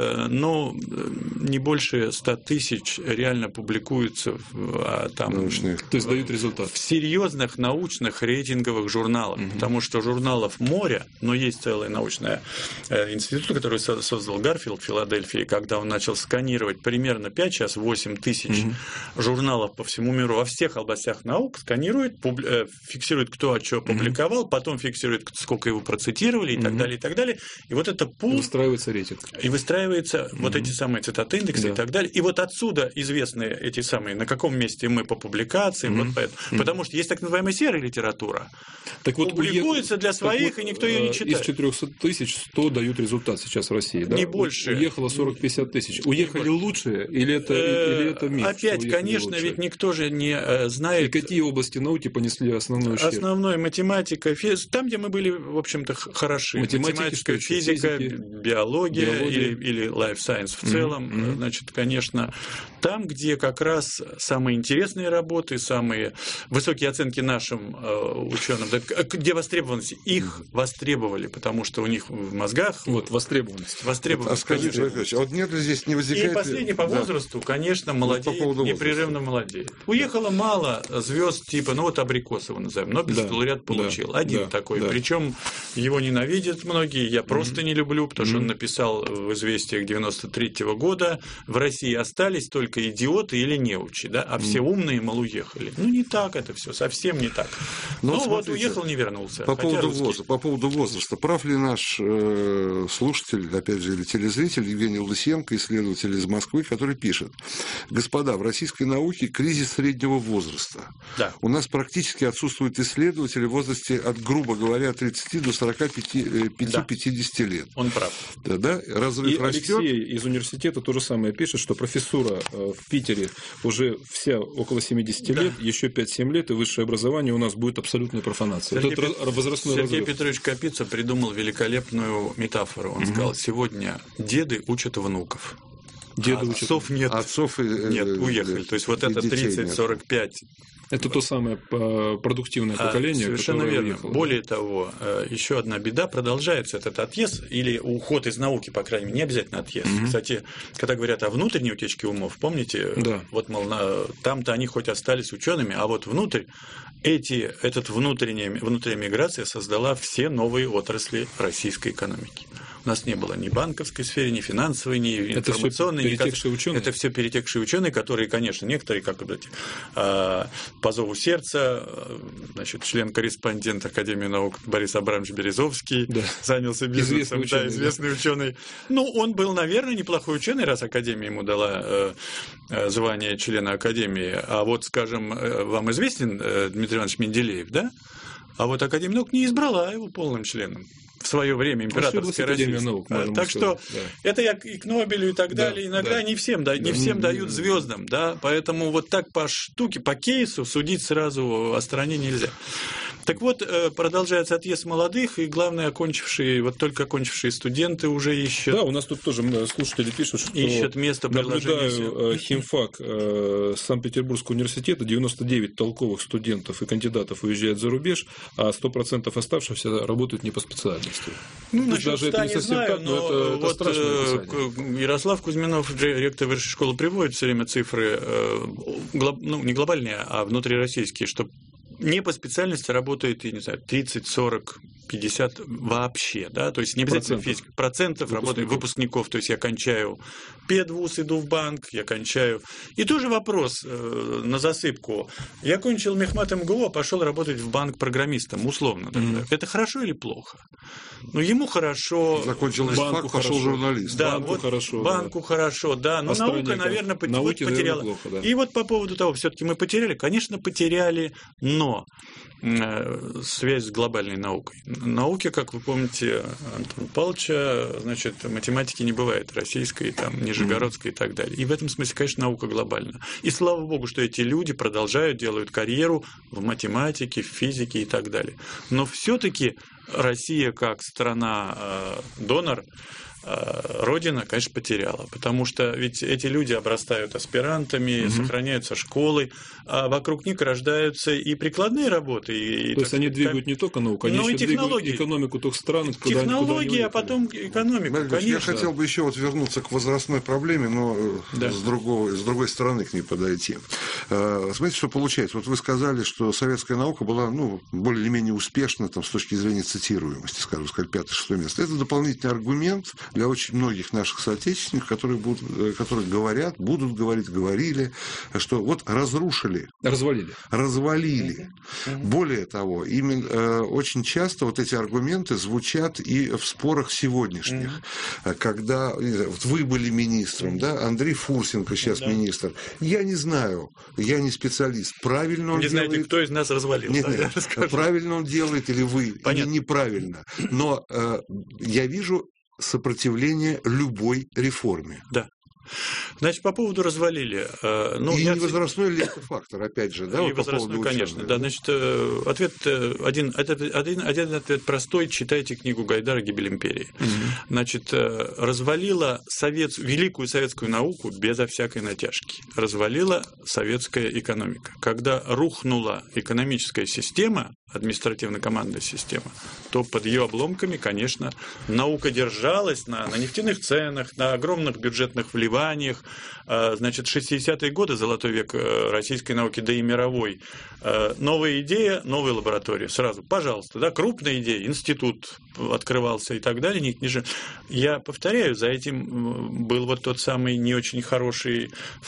[SPEAKER 4] но не больше ста тысяч реально публикуются, а там
[SPEAKER 2] научных.
[SPEAKER 3] То есть дают результат.
[SPEAKER 4] В серьезных научных рейтинговых журналах. Угу. Потому что журналов море, но есть целый научный э, институт, который создал Гарфилд в Филадельфии, когда он начал сканировать примерно пять, сейчас восемь тысяч угу. журналов по всему миру во всех областях наук, сканирует, публи... э, фиксирует, кто о чем публиковал, угу. потом фиксирует, сколько его процитировали и угу. так далее, и так далее. И вот это пул...
[SPEAKER 3] Выстраивается рейтинг.
[SPEAKER 4] И выстраивается угу. вот эти самые цитаты индексы да. и так далее. И вот отсюда известны эти самые, на каком месте мы по публикациям, mm-hmm. вот поэтому. Mm-hmm. Потому что есть так называемая серая литература.
[SPEAKER 3] Так вот,
[SPEAKER 4] публикуется для своих, вот, и никто ее не читает.
[SPEAKER 3] Из четырёхсот тысяч сто дают результат сейчас в России, да?
[SPEAKER 4] Не больше.
[SPEAKER 3] Уехало сорок-пятьдесят тысяч. Уехали лучшие или это, или это миф?
[SPEAKER 4] Опять, конечно, ведь никто же не знает.
[SPEAKER 3] И какие области науки понесли основной ущерб?
[SPEAKER 4] Основной математика, физика. Там, где мы были, в общем-то, хороши. Математика, физика, физики, биология, биология. Или, или life science в целом. Mm-hmm. Значит, конечно, там, где как раз самые интересные работы, самые высокие оценки нашим э, ученым, где востребованность, их востребовали, потому что у них в мозгах...
[SPEAKER 3] Вот, востребованность.
[SPEAKER 2] востребованность. А скажите, Николаевич, а вот нет ли здесь не возникает...
[SPEAKER 4] И последний по возрасту, да. конечно, молодеет, вот непрерывно молодеет. Уехало мало звезд типа, ну вот Абрикосова назовем, Нобелевский да. лауреат получил. Да. Один да. такой. Да. Причем его ненавидят многие, я просто mm-hmm. не люблю, потому что mm-hmm. он написал в «Известиях» девяносто третьего года, в России остались только идиоты или неучи, да, а все mm-hmm. умные, мол, уехали. Ну, не так это все, совсем не так. Но, ну, вот уехал, не вернулся.
[SPEAKER 2] По поводу, возраста, по поводу возраста. Прав ли наш э, слушатель, опять же, или телезритель Евгений Лысенко, исследователь из Москвы, который пишет: господа, в российской науке кризис среднего возраста.
[SPEAKER 4] Да.
[SPEAKER 2] У нас практически отсутствуют исследователи в возрасте от, грубо говоря, от тридцати до сорока пяти-пятидесяти да. лет.
[SPEAKER 4] Он прав.
[SPEAKER 2] Да, да? Разрыв
[SPEAKER 3] И
[SPEAKER 2] растет.
[SPEAKER 3] Алексей из университета то же самое пишет, что профессура в Питере уже вся около семидесяти да. лет, еще пять-семь лет, и высшее образование у нас будет абсолютной профанацией.
[SPEAKER 4] Сергей,
[SPEAKER 3] Пет... возрастной
[SPEAKER 4] Сергей
[SPEAKER 3] разрыв.
[SPEAKER 4] Петрович Капица придумал великолепную метафору. Он угу. сказал, сегодня деды учат внуков. Деды а учат. Отцов нет.
[SPEAKER 2] Отцов и,
[SPEAKER 4] нет, уехали. То есть вот это тридцать-сорок пять.
[SPEAKER 3] Это то самое продуктивное поколение,
[SPEAKER 4] а, совершенно верно. Уехало. Более того, еще одна беда, продолжается этот отъезд или уход из науки, по крайней мере, не обязательно отъезд. Угу. Кстати, когда говорят о внутренней утечке умов, помните,
[SPEAKER 3] да.
[SPEAKER 4] вот, мол, там-то они хоть остались учеными, а вот внутрь, эти, этот внутренняя, внутренняя миграция создала все новые отрасли российской экономики. У нас не было ни банковской сферы, ни финансовой, ни это информационной.
[SPEAKER 3] Это все перетекшие ученые?
[SPEAKER 4] Это все перетекшие ученые, которые, конечно, некоторые, как вот эти, по зову сердца, значит, член-корреспондент Академии наук Борис Абрамович Березовский, да. занялся бизнесом, известный ученый, да, известный да. ученый. Ну, он был, наверное, неплохой ученый, раз Академия ему дала звание члена Академии. А вот, скажем, вам известен Дмитрий Иванович Менделеев, да? А вот Академия наук не избрала его полным членом в свое время, императорская Россия. Наук, так что да. это я и к Нобелю и так да, далее. Иногда да. не всем, да, не да, всем не, дают не, звездам, да, поэтому вот так по штуке, по кейсу судить сразу о стране нельзя. Так вот, продолжается отъезд молодых, и главное, окончившие, вот только окончившие студенты уже ищут.
[SPEAKER 3] Да, у нас тут тоже слушатели пишут, что
[SPEAKER 4] ищут место предложения.
[SPEAKER 3] Наблюдаю химфак Санкт-Петербургского университета, девяносто девять толковых студентов и кандидатов уезжают за рубеж, а сто процентов оставшихся работают не по специальности.
[SPEAKER 4] Ну, насчет
[SPEAKER 3] даже это не совсем
[SPEAKER 4] знаю,
[SPEAKER 3] так, но, но это,
[SPEAKER 4] вот
[SPEAKER 3] это страшное
[SPEAKER 4] Ярослав Кузьминов, ректор высшей школы, приводит все время цифры, ну, не глобальные, а внутрироссийские, что не по специальности работает, я не знаю, тридцать, сорок, пятьдесят вообще, да, то есть не обязательно физика, процентов выпускников. Работает выпускников, то есть я кончаю педвуз, иду в банк, я кончаю. И тоже вопрос э, на засыпку. Я кончил мехмат МГУ, а пошел работать в банк программистом, условно. Mm-hmm. Это хорошо или плохо? Ну, ему хорошо.
[SPEAKER 2] Закончил банк, пошел журналист.
[SPEAKER 4] Да,
[SPEAKER 3] банку
[SPEAKER 4] вот
[SPEAKER 3] хорошо.
[SPEAKER 4] Банку да. хорошо, да. Но а наука, наверное, пот...
[SPEAKER 3] Науки,
[SPEAKER 4] потеряла.
[SPEAKER 3] Наверное, плохо, да.
[SPEAKER 4] И вот по поводу того, все-таки мы потеряли, конечно, потеряли, но связь с глобальной наукой. Науки, как вы помните, Антона Павловича, значит, математики не бывает, российской, там, нижегородской и так далее. И в этом смысле, конечно, наука глобальна. И слава богу, что эти люди продолжают, делают карьеру в математике, в физике и так далее. Но все-таки Россия, как страна-донор, Родина, конечно, потеряла, потому что ведь эти люди обрастают аспирантами, угу. сохраняются школы, а вокруг них рождаются и прикладные работы. И,
[SPEAKER 3] То есть они двигают не только науку, они еще двигают экономику тех стран, куда
[SPEAKER 4] технологии, а потом экономику,
[SPEAKER 2] Марья,
[SPEAKER 4] конечно.
[SPEAKER 2] Я хотел бы еще вот вернуться к возрастной проблеме, но да. с, другого, с другой стороны к ней подойти. Смотрите, что получается. Вот вы сказали, что советская наука была ну, более-менее успешна там, с точки зрения цитируемости, скажем, сказать, пятое-шестое место. Это дополнительный аргумент для очень многих наших соотечественников, которые, будут, которые говорят, будут говорить, говорили, что вот разрушили.
[SPEAKER 3] Развалили.
[SPEAKER 2] Развалили. Mm-hmm. Более того, именно, э, очень часто вот эти аргументы звучат и в спорах сегодняшних. Mm-hmm. Когда вот вы были министром, mm-hmm. да, Андрей Фурсенко сейчас mm-hmm. министр. Я не знаю, я не специалист. Правильно он
[SPEAKER 4] не
[SPEAKER 2] делает...
[SPEAKER 4] знаете, кто из нас развалил.
[SPEAKER 2] Нет, да, нет, правильно он делает или вы, Понятно. Или неправильно. Но э, я вижу сопротивление любой реформе.
[SPEAKER 4] Да. Значит, по поводу развалили. Ну,
[SPEAKER 2] и
[SPEAKER 4] я...
[SPEAKER 2] не возрастной ли это фактор, опять же, да?
[SPEAKER 4] И
[SPEAKER 2] вот
[SPEAKER 4] возрастной,
[SPEAKER 2] по
[SPEAKER 4] конечно.
[SPEAKER 2] учебы,
[SPEAKER 4] да. Значит, ответ один, один, один ответ простой. Читайте книгу Гайдара «Гибель империи». Угу. Значит, развалила совет... великую советскую науку безо всякой натяжки. Развалила советская экономика. Когда рухнула экономическая система, административно-командная система, то под ее обломками, конечно, наука держалась на, на нефтяных ценах, на огромных бюджетных вливаниях. Значит, шестидесятые годы, золотой век российской науки, да и мировой. Новая идея, новая лаборатория. Сразу, пожалуйста, да, крупная идея, институт открывался и так далее. Я повторяю, за этим был вот тот самый не очень хороший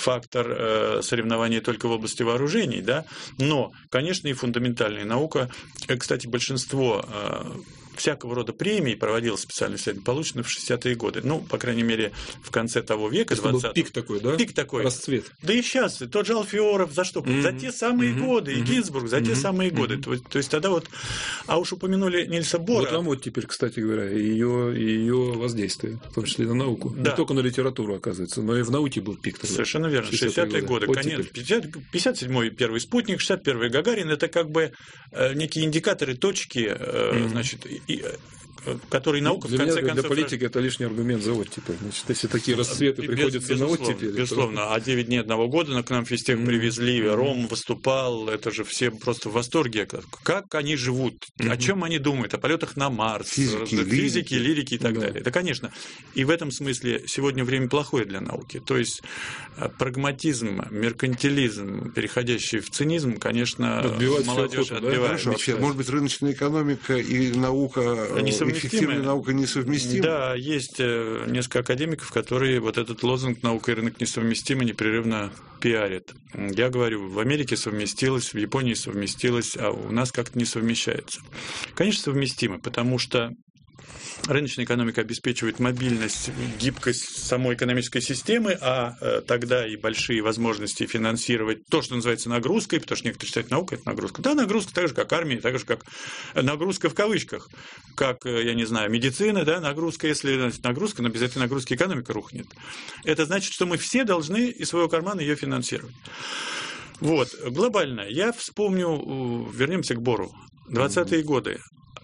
[SPEAKER 4] фактор соревнования только в области вооружений, да, но, конечно, и фундаментальная наука. Кстати, большинство всякого рода премий проводилось специально исследование, получено в шестидесятые годы. Ну, по крайней мере, в конце того века, двадцатого.
[SPEAKER 3] Пик такой, да?
[SPEAKER 4] Пик такой.
[SPEAKER 3] Расцвет.
[SPEAKER 4] Да и сейчас. Тот же Алфиоров за что? Mm-hmm. За те самые mm-hmm. годы. И Гинзбург за mm-hmm. те самые годы. Mm-hmm. То, то есть тогда вот... А уж упомянули Нильса Бора.
[SPEAKER 3] Вот вам вот теперь, кстати говоря, ее, ее воздействие, в том числе на науку.
[SPEAKER 4] Да.
[SPEAKER 3] Не только на литературу, оказывается, но и в науке был пик тогда.
[SPEAKER 4] Совершенно верно. шестидесятые годы. Вот конец. пятьдесят седьмой первый спутник, шестьдесят первый Гагарин. Это как бы некие индикаторы, точки, mm-hmm. значит... И, который наука,
[SPEAKER 3] для
[SPEAKER 4] в конце
[SPEAKER 3] меня,
[SPEAKER 4] концов...
[SPEAKER 3] Для политики это лишний аргумент за оттепель. Значит, если такие расцветы без, приходится на оттепель...
[SPEAKER 4] Безусловно. То... А девять дней одного года к нам физтех mm-hmm. привезли, mm-hmm. Ром выступал, это же все просто в восторге. Как они живут, mm-hmm. о чем они думают, о полетах на Марс,
[SPEAKER 2] физики,
[SPEAKER 4] физики
[SPEAKER 2] лирики.
[SPEAKER 4] лирики и так
[SPEAKER 2] да.
[SPEAKER 4] далее. Да, конечно. И в этом смысле сегодня время плохое для науки. То есть прагматизм, меркантилизм, переходящий в цинизм, конечно,
[SPEAKER 3] отбивать
[SPEAKER 4] молодежь
[SPEAKER 3] охоту,
[SPEAKER 4] отбивает.
[SPEAKER 2] Да? Хорошо, может быть, рыночная экономика и наука...
[SPEAKER 4] Они
[SPEAKER 2] эффективная наука несовместима?
[SPEAKER 4] Да, есть несколько академиков, которые вот этот лозунг «наука и рынок несовместимы» непрерывно пиарят. Я говорю, в Америке совместилось, в Японии совместилось, а у нас как-то не совмещается. Конечно, совместимо, потому что рыночная экономика обеспечивает мобильность, гибкость самой экономической системы, а э, тогда и большие возможности финансировать то, что называется нагрузкой, потому что некоторые считают, наука – это нагрузка. Да, нагрузка так же, как армия, так же, как нагрузка в кавычках, как, я не знаю, медицина, да, нагрузка, если значит, нагрузка, но без этой нагрузки экономика рухнет. Это значит, что мы все должны из своего кармана ее финансировать. Вот, глобально. Я вспомню, вернемся к Бору, двадцатые годы.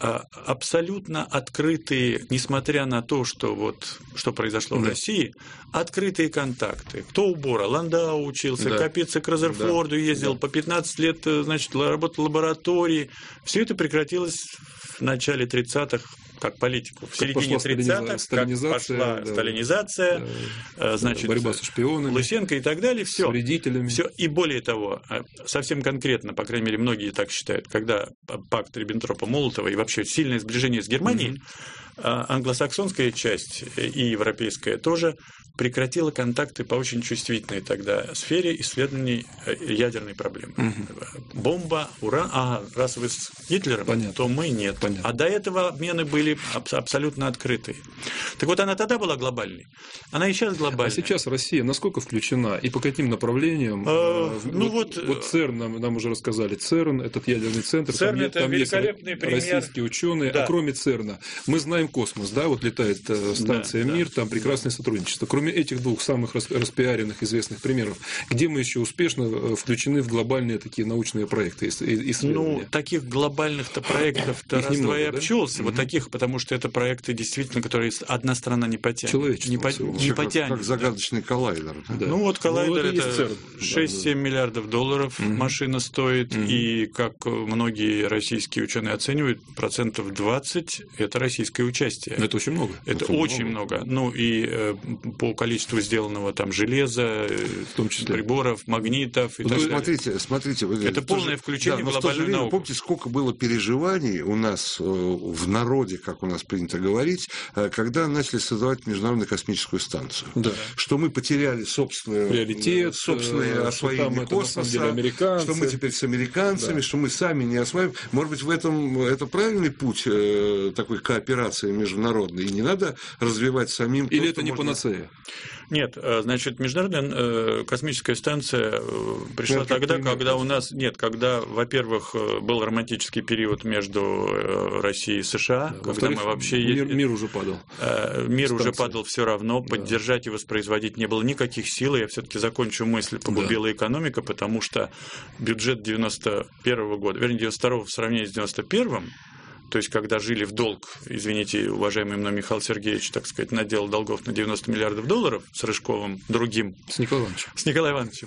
[SPEAKER 4] Абсолютно открытые, несмотря на то, что, вот, что произошло да. в России, открытые контакты. Кто у Бора? Ландау учился, да. Капица к Разерфорду да. ездил, да. по пятнадцать лет значит, работал в лаборатории. Все это прекратилось в начале тридцатых, как политику. В как середине тридцатых, как пошла да, сталинизация, да, значит,
[SPEAKER 3] борьба со шпионами,
[SPEAKER 4] Лысенко и так далее. Все.
[SPEAKER 3] С вредителями.
[SPEAKER 4] Все. И более того, совсем конкретно, по крайней мере, многие так считают, когда пакт Риббентропа-Молотова и вообще сильное сближение с Германией, mm-hmm. англосаксонская часть и европейская тоже прекратила контакты по очень чувствительной тогда сфере исследований ядерной проблемы. Угу. Бомба, уран. Ага, раз вы с Гитлером, понятно. То мы нет. Понятно. А до этого обмены были аб- абсолютно открытые. Так вот, она тогда была глобальной. Она и сейчас глобальная.
[SPEAKER 3] А сейчас Россия насколько включена и по каким направлениям?
[SPEAKER 4] А, ну вот,
[SPEAKER 3] вот, вот ЦЕРН, нам, нам уже рассказали, ЦЕРН, этот ядерный центр,
[SPEAKER 4] ЦЕРН
[SPEAKER 3] там,
[SPEAKER 4] это
[SPEAKER 3] там есть
[SPEAKER 4] пример.
[SPEAKER 3] российские ученые, да. А кроме ЦЕРНа, мы знаем космос, да, вот летает станция да, «Мир», да. Там прекрасное сотрудничество. Кроме этих двух самых распиаренных известных примеров, где мы еще успешно включены в глобальные такие научные проекты, исследования?
[SPEAKER 4] Ну, таких глобальных-то проектов-то раз-два и обчелся. Да? Вот угу. таких, потому что это проекты действительно, которые одна страна не потянет.
[SPEAKER 3] Человечество.
[SPEAKER 4] Не, по... не потянет.
[SPEAKER 2] Как, как загадочный коллайдер.
[SPEAKER 4] Да. Ну, вот коллайдер ну, это, это шесть-семь да, да. миллиардов долларов угу. машина стоит, угу. и, как многие российские ученые оценивают, процентов двадцать – это российское участие.
[SPEAKER 3] Это очень много.
[SPEAKER 4] Это, это очень много. много. Ну, и э, по количеству сделанного там железа, в том числе приборов, магнитов и
[SPEAKER 2] ну,
[SPEAKER 4] так далее.
[SPEAKER 2] Смотрите, смотрите. Вы,
[SPEAKER 4] это полное
[SPEAKER 2] же,
[SPEAKER 4] включение
[SPEAKER 2] да,
[SPEAKER 4] в глобальную
[SPEAKER 2] время,
[SPEAKER 4] науку.
[SPEAKER 2] Помните, сколько было переживаний у нас в народе, как у нас принято говорить, когда начали создавать Международную космическую станцию.
[SPEAKER 3] Да.
[SPEAKER 2] Что мы потеряли собственную,
[SPEAKER 3] приоритет,
[SPEAKER 2] собственное освоение космоса, что мы теперь с американцами, да. что мы сами не осваиваем. Может быть, в этом это правильный путь такой кооперации международной, и не надо развивать самим.
[SPEAKER 3] Или
[SPEAKER 2] то,
[SPEAKER 3] это не
[SPEAKER 2] можно...
[SPEAKER 3] панацея?
[SPEAKER 4] Нет, значит, Международная космическая станция пришла я тогда, когда у нас... Нет, когда, во-первых, был романтический период между Россией и США, да, когда мы вообще...
[SPEAKER 3] Мир, мир уже падал.
[SPEAKER 4] Мир станция. уже падал все равно, поддержать да. и воспроизводить не было никаких сил. Я все-таки закончу мысль, погубила да. экономика, потому что бюджет девяносто первого года, вернее, девяносто второго в сравнении с девяносто первым, то есть, когда жили в долг, извините, уважаемый мной Михаил Сергеевич, так сказать, наделал долгов на девяносто миллиардов долларов с Рыжковым, другим.
[SPEAKER 3] С Николаем Ивановичем.
[SPEAKER 4] С Николаем Ивановичем.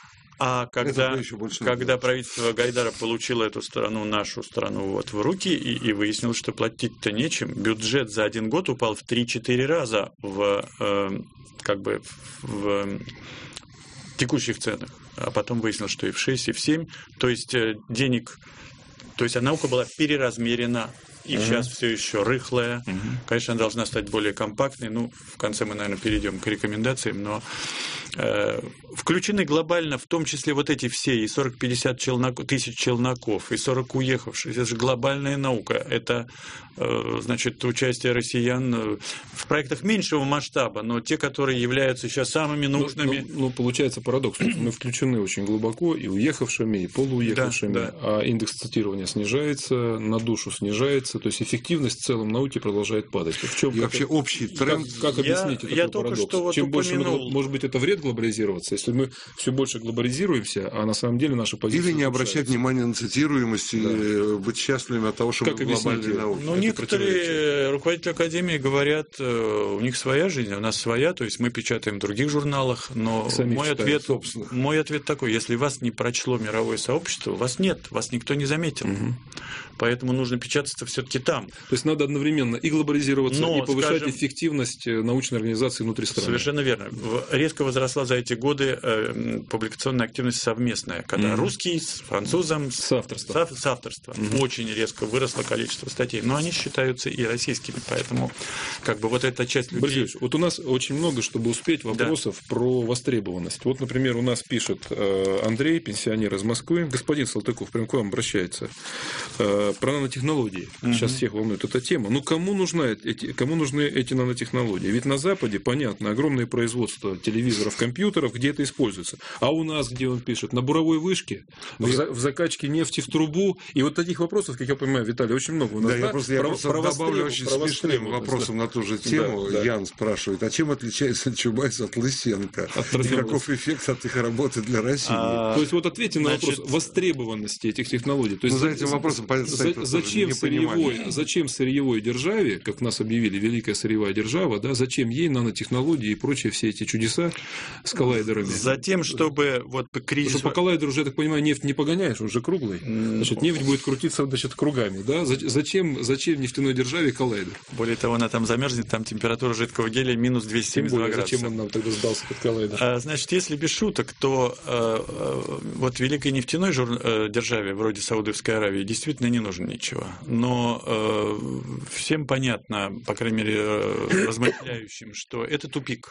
[SPEAKER 4] А когда, когда правительство Гайдара получило эту страну, нашу страну, вот, в руки, и, и выяснилось, что платить-то нечем, бюджет за один год упал в три-четыре раза в, э, как бы, в текущих ценах. А потом выяснилось, что и в шесть, и в семь. То есть, денег... То есть, наука была переразмерена, и uh-huh. сейчас все еще рыхлая. Uh-huh. Конечно, она должна стать более компактной. Ну, в конце мы, наверное, перейдем к рекомендациям, но э, включены глобально, в том числе вот эти все, и сорок-пятьдесят челнок, тысяч челноков, и сорок уехавших. Это же глобальная наука. Это, э, значит, участие россиян в проектах меньшего масштаба, но те, которые являются сейчас самыми нужными.
[SPEAKER 3] Ну, ну, ну получается парадокс. Мы включены очень глубоко и уехавшими, и полууехавшими, да, да. а индекс цитирования снижается, на душу снижается. То есть эффективность в целом науки продолжает падать. В чем
[SPEAKER 2] и вообще это, общий тренд?
[SPEAKER 3] Как, как объяснить я, этот я парадокс? Что вот Чем упомянул... больше мы, может быть, это вред глобализироваться, если мы все больше глобализируемся, а на самом деле наша позиция.
[SPEAKER 2] Или не обращать внимания на цитируемость, да. и быть счастливыми от того, что как мы в глобальной науке.
[SPEAKER 4] Ну, некоторые руководители академии говорят, у них своя жизнь, у нас своя, то есть мы печатаем в других журналах, но мой ответ, мой ответ такой: если вас не прочло мировое сообщество, вас нет, вас никто не заметил. Угу. Поэтому нужно печататься все-таки там.
[SPEAKER 3] То есть надо одновременно и глобализироваться, но, и повышать скажем, эффективность научной организации внутри страны.
[SPEAKER 4] Совершенно верно. Резко возросла за эти годы э, публикационная активность совместная, когда mm-hmm. русский с французом с авторством. С, с авторством. Mm-hmm. Очень резко выросло количество статей. Но они считаются и российскими. Поэтому как бы вот эта часть людей...
[SPEAKER 3] Борис Ильич, вот у нас очень много, чтобы успеть, вопросов да. про востребованность. Вот, например, у нас пишет Андрей, пенсионер из Москвы. Господин Салтыков прям к вам обращается. Про нанотехнологии. Угу. Сейчас всех волнует эта тема. Ну, кому, нужна эти, кому нужны эти нанотехнологии? Ведь на Западе, понятно, огромное производство телевизоров, компьютеров, где это используется. А у нас, где он пишет? На буровой вышке, в, я... в закачке нефти в трубу. И вот таких вопросов, как я понимаю, Виталий, очень много. У нас,
[SPEAKER 2] да, да? Я просто, я про, просто про добавлю очень смешным вопросом да. на ту же тему. Да, да. Ян спрашивает, а чем отличается Чубайс от Лысенко? От и каков эффект от их работы для России?
[SPEAKER 3] А... То есть, вот ответьте на Значит... вопрос востребованности этих технологий. То есть,
[SPEAKER 2] ну, за этим вопросом
[SPEAKER 3] Зачем сырьевой, зачем сырьевой державе, как нас объявили, великая сырьевая держава, да, зачем ей нанотехнологии и прочие все эти чудеса с коллайдерами?
[SPEAKER 4] Затем, чтобы вот кризис...
[SPEAKER 3] Потому что по коллайдеру уже, я так понимаю, нефть не погоняешь, он же круглый. Значит, нефть будет крутиться, значит, кругами. Да? Зачем, зачем нефтяной державе коллайдер?
[SPEAKER 4] Более того, она там замерзнет, там температура жидкого гелия минус двести семьдесят два градуса.
[SPEAKER 3] Зачем он нам тогда сдался под коллайдер?
[SPEAKER 4] А, значит, если без шуток, то а, вот великой нефтяной жур... державе, вроде Саудовской Аравии, действительно не нужно ничего. Но э, всем понятно, по крайней мере, э, размышляющим, что это тупик.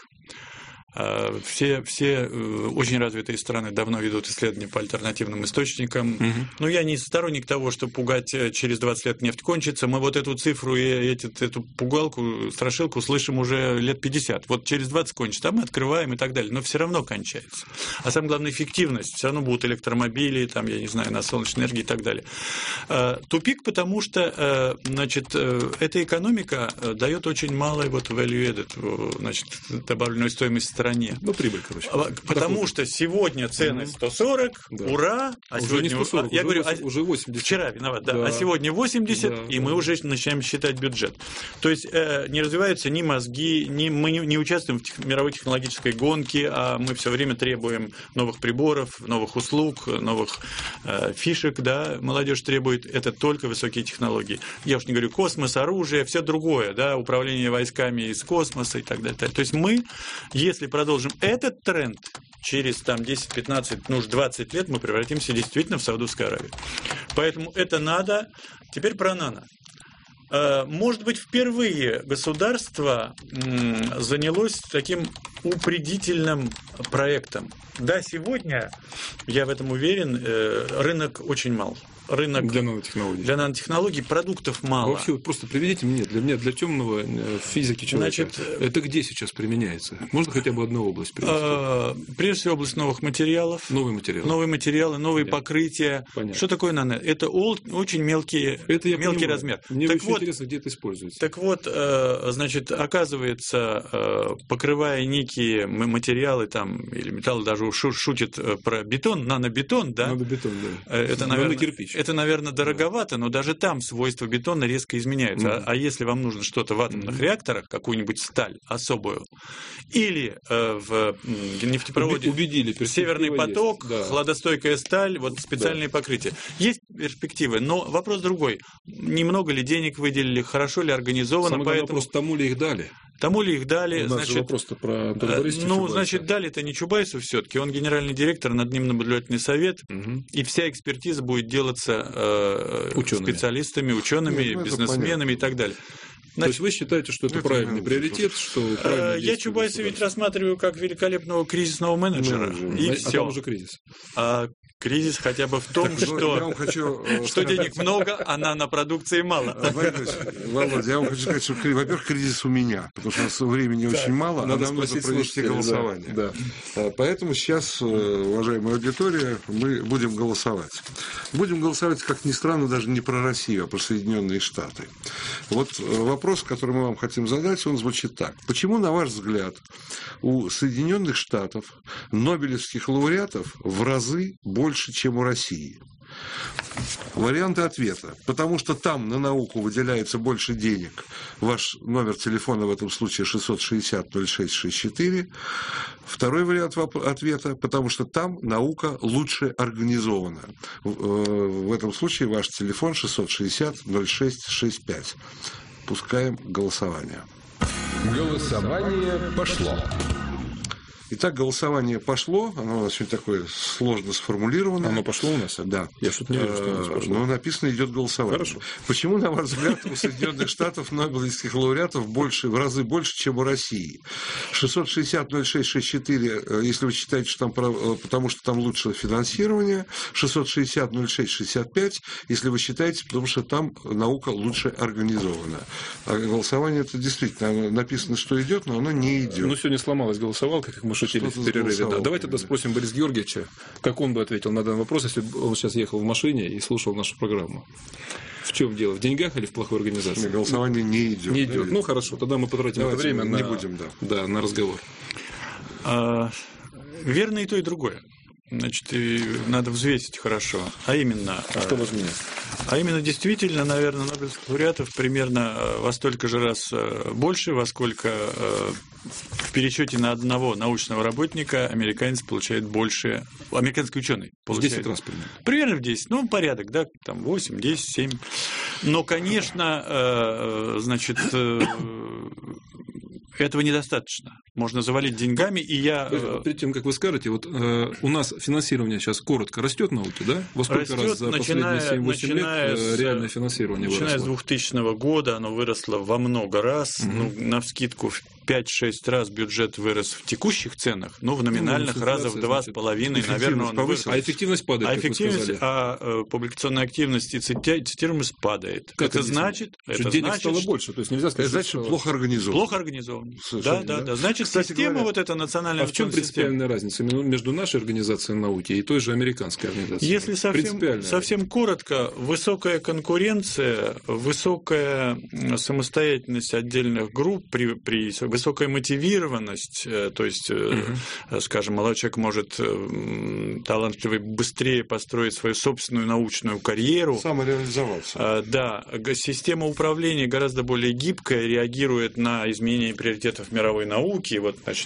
[SPEAKER 4] Все, все очень развитые страны давно ведут исследования по альтернативным источникам. Угу. Но я не сторонник того, что пугать через двадцать лет нефть кончится. Мы вот эту цифру и эту, эту пугалку, страшилку слышим уже лет пятьдесят. Вот через двадцать кончится, а мы открываем и так далее. Но все равно кончается. А самое главное, эффективность. Все равно будут электромобили, там, я не знаю, на солнечной энергии и так далее. Тупик, потому что, значит, эта экономика дает очень малый вот value added, значит, добавленную стоимость стране.
[SPEAKER 3] Ну, прибыль, короче.
[SPEAKER 4] Потому что сегодня цены сто сорок, да. Ура! А
[SPEAKER 3] уже
[SPEAKER 4] сегодня...
[SPEAKER 3] не сто сорок,
[SPEAKER 4] я
[SPEAKER 3] уже,
[SPEAKER 4] говорю,
[SPEAKER 3] уже восемьдесят.
[SPEAKER 4] Вчера виноват, да.
[SPEAKER 3] да.
[SPEAKER 4] А сегодня восемьдесят, да, и да. мы уже начинаем считать бюджет. То есть э, не развиваются ни мозги, ни, мы не, не участвуем в тех, мировой технологической гонке, а мы все время требуем новых приборов, новых услуг, новых э, фишек, да. Молодежь требует, это только высокие технологии. Я уж не говорю космос, оружие, все другое, да, управление войсками из космоса и так далее. То есть мы, если продолжим этот тренд, через там, десять, пятнадцать, ну уж двадцать лет мы превратимся действительно в Саудовскую Аравию. Поэтому это надо. Теперь про нано. Может быть, впервые государство занялось таким упредительным проектом. Да, сегодня, я в этом уверен, рынок очень мал. Рынок
[SPEAKER 3] для нанотехнологий.
[SPEAKER 4] Для нанотехнологий продуктов мало.
[SPEAKER 3] Вообще, вот просто приведите мне, для меня, для темного физики человека, Значит, это где сейчас применяется? Можно хотя бы одну область привести?
[SPEAKER 4] Прежде всего, область новых материалов.
[SPEAKER 3] Новые материалы.
[SPEAKER 4] Новые материалы, новые
[SPEAKER 3] Понятно.
[SPEAKER 4] покрытия.
[SPEAKER 3] Понятно.
[SPEAKER 4] Что такое нано? Это очень мелкий,
[SPEAKER 3] это я
[SPEAKER 4] мелкий
[SPEAKER 3] понимаю.
[SPEAKER 4] размер.
[SPEAKER 3] Мне
[SPEAKER 4] так
[SPEAKER 3] очень
[SPEAKER 4] вот,
[SPEAKER 3] интересно, где это используется.
[SPEAKER 4] Так вот, значит, оказывается, покрывая некие материалы там, или металлы, даже шутит про бетон, нанобетон, да?
[SPEAKER 3] Нанобетон, да.
[SPEAKER 4] Это, наверное, это, наверное, дорого. Но даже там свойства бетона резко изменяются. Mm-hmm. А, а если вам нужно что-то в атомных mm-hmm. реакторах, какую-нибудь сталь особую, или э, в нефтепроводе
[SPEAKER 3] Убедили,
[SPEAKER 4] Северный поток,
[SPEAKER 3] да.
[SPEAKER 4] хладостойкая сталь, вот специальные да. покрытия. Есть перспективы, но вопрос другой. Немного ли денег выделили, хорошо ли организовано?
[SPEAKER 3] Самый
[SPEAKER 4] поэтому...
[SPEAKER 3] вопрос, тому ли их дали?
[SPEAKER 4] Тому ли их дали,
[SPEAKER 3] у нас
[SPEAKER 4] значит,
[SPEAKER 3] вопрос-то про Антона Борисовича
[SPEAKER 4] ну,
[SPEAKER 3] Чубайса.
[SPEAKER 4] Значит, дали-то не Чубайсу все-таки, он генеральный директор, над ним наблюдательный совет, угу. и вся экспертиза будет делаться э, учеными. специалистами, учеными, Нет, ну, бизнесменами и так далее.
[SPEAKER 3] Значит, то есть вы считаете, что это, это правильный приоритет? Что
[SPEAKER 4] я Чубайса ведь рассматриваю как великолепного кризисного менеджера.
[SPEAKER 3] Ну,
[SPEAKER 4] и
[SPEAKER 3] а
[SPEAKER 4] все.
[SPEAKER 3] там уже кризис.
[SPEAKER 4] А кризис хотя бы в том, так, что, хочу, что денег много, а нанопродукции мало.
[SPEAKER 2] Володя, я вам хочу сказать, что, во-первых, кризис у меня, потому что у нас времени так, очень мало, надо а нам нужно провести голосование.
[SPEAKER 3] Да,
[SPEAKER 2] да. Поэтому сейчас, уважаемая аудитория, мы будем голосовать. Будем голосовать, как ни странно, даже не про Россию, а про Соединенные Штаты. Вот вопрос, который мы вам хотим задать, он звучит так. Почему, на ваш взгляд, у Соединенных Штатов нобелевских лауреатов в разы больше, чем у России? Варианты ответа. Потому что там на науку выделяется больше денег. Ваш номер телефона в этом случае шестьсот шестьдесят ноль шесть шестьдесят четыре. Второй вариант ответа. Потому что там наука лучше организована. В этом случае ваш телефон шестьсот шестьдесят ноль шесть шестьдесят пять. Пускаем голосование.
[SPEAKER 6] Голосование пошло.
[SPEAKER 2] Итак, голосование пошло. Оно у нас сегодня такое сложно сформулировано.
[SPEAKER 3] Оно пошло у нас?
[SPEAKER 2] Да.
[SPEAKER 3] Я что-то не вижу, что у нас пошло.
[SPEAKER 2] Но написано, идет голосование.
[SPEAKER 3] Хорошо.
[SPEAKER 2] Почему, на ваш взгляд, у Соединенных Штатов нобелевских лауреатов больше, в разы больше, чем у России? шестьсот шестьдесят ноль шесть шестьдесят четыре, если вы считаете, что там, потому что там лучше финансирование. шестьсот шестьдесят ноль шесть шестьдесят пять, если вы считаете, потому что там наука лучше организована. А голосование это действительно написано, что идет, но оно не идет.
[SPEAKER 3] Ну, сегодня сломалась голосовалка, как мы шутили в перерыве. Да. Давайте тогда спросим Бориса Георгиевича, как он бы ответил на данный вопрос, если бы он сейчас ехал в машине и слушал нашу программу. В чем дело? В деньгах или в плохой организации?
[SPEAKER 2] Голосование не идет.
[SPEAKER 3] Не идет. Ну, хорошо, тогда мы потратим
[SPEAKER 2] Давайте
[SPEAKER 3] это время
[SPEAKER 2] не
[SPEAKER 3] на,
[SPEAKER 2] будем, да.
[SPEAKER 3] Да, на разговор.
[SPEAKER 4] А, верно и то, и другое. Значит, и надо взвесить хорошо. А именно...
[SPEAKER 3] А что важнее?
[SPEAKER 4] А именно, действительно, наверное, нобелевских лауреатов примерно во столько же раз больше, во сколько в пересчете на одного научного работника американец получает больше... Американский ученый получает...
[SPEAKER 3] В десять раз примерно.
[SPEAKER 4] Примерно в десять. Ну, порядок, да, там восемь, десять, семь. Но, конечно, значит... Этого недостаточно. Можно завалить деньгами, и я...
[SPEAKER 3] Перед тем, как вы скажете, вот э, у нас финансирование сейчас коротко растет в науке, да? Во сколько
[SPEAKER 4] растет,
[SPEAKER 3] раз за последние семь-восемь лет э, реальное финансирование выросло?
[SPEAKER 4] Начиная с двухтысячного года оно выросло во много раз. Угу. Ну, навскидку в пять-шесть раз бюджет вырос в текущих ценах, но в номинальных ну, раза в два с половиной, наверное, он вырос.
[SPEAKER 3] А эффективность падает,
[SPEAKER 4] а
[SPEAKER 3] как
[SPEAKER 4] эффективность,
[SPEAKER 3] вы сказали.
[SPEAKER 4] А э, публикационная активность и цитируемость падает.
[SPEAKER 3] Как
[SPEAKER 4] это значит...
[SPEAKER 3] Что
[SPEAKER 4] это
[SPEAKER 3] денег
[SPEAKER 4] значит,
[SPEAKER 3] стало больше, то есть нельзя сказать,
[SPEAKER 2] это значит, что плохо организовано.
[SPEAKER 4] Плохо организовано. Да, да, да. Значит,
[SPEAKER 2] Кстати
[SPEAKER 4] система
[SPEAKER 2] говоря,
[SPEAKER 4] вот эта национальная...
[SPEAKER 3] А в чем принципиальная разница между нашей организацией науки и той же американской организацией?
[SPEAKER 4] Если совсем, совсем коротко, высокая конкуренция, высокая самостоятельность отдельных групп, при, при, высокая мотивированность, то есть, угу. скажем, молодой человек может талантливый быстрее построить свою собственную научную карьеру.
[SPEAKER 2] Самореализоваться.
[SPEAKER 4] Да, система управления гораздо более гибкая, реагирует на изменения приоритетов мировой науки. Вот, значит,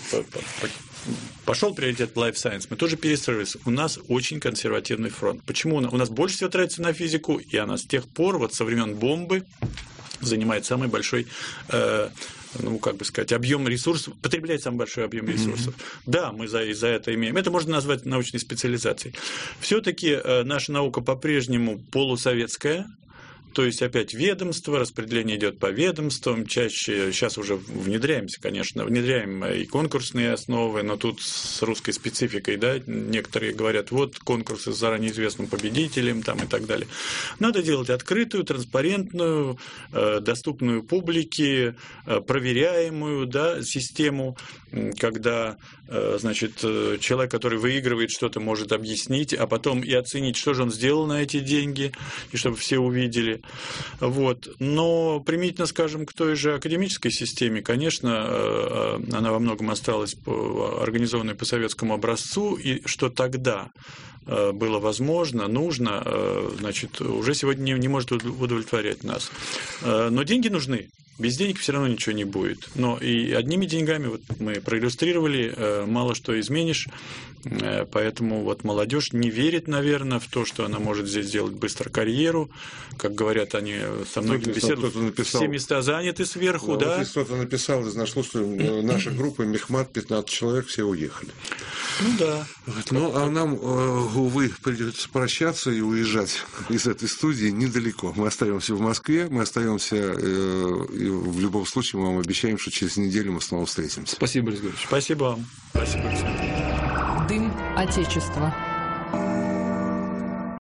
[SPEAKER 4] пошел приоритет Life Science, мы тоже перестроились. У нас очень консервативный фронт. Почему? У нас больше всего тратится на физику, и она с тех пор, вот со времен бомбы, занимает самый большой, э, ну, как бы сказать, объем ресурсов, потребляет самый большой объем ресурсов. Mm-hmm. Да, мы за, за это имеем. Это можно назвать научной специализацией. Все-таки э, наша наука по-прежнему полусоветская. То есть, опять ведомство, распределение идет по ведомствам, чаще, сейчас уже внедряемся, конечно, внедряем и конкурсные основы, но тут с русской спецификой, да, некоторые говорят, вот конкурсы с заранее известным победителем там, и так далее. Надо делать открытую, транспарентную, доступную публике, проверяемую, да, систему, когда, значит, человек, который выигрывает что-то, может объяснить, а потом и оценить, что же он сделал на эти деньги, и чтобы все увидели. Вот. Но применительно, скажем, к той же академической системе, конечно, она во многом осталась организованной по советскому образцу, и что тогда было возможно, нужно, значит, уже сегодня не может удовлетворять нас. Но деньги нужны. Без денег все равно ничего не будет. Но и одними деньгами, вот мы проиллюстрировали, мало что изменишь. Поэтому вот молодежь не верит, наверное, в то, что она может здесь сделать быстро карьеру. Как говорят, они со многими беседуют. Все места заняты сверху, да?
[SPEAKER 2] Вот кто-то написал из наших слушателей, наша группа Мехмат, пятнадцать человек, все уехали.
[SPEAKER 4] Ну да.
[SPEAKER 2] Вот. Ну, а нам, увы, придется прощаться и уезжать из этой студии недалеко. Мы остаемся в Москве, мы остаемся, и в любом случае мы вам обещаем, что через неделю мы снова встретимся.
[SPEAKER 3] Спасибо, Борис Георгиевич.
[SPEAKER 4] Спасибо вам. Спасибо, Александр.
[SPEAKER 1] Дым Отечества.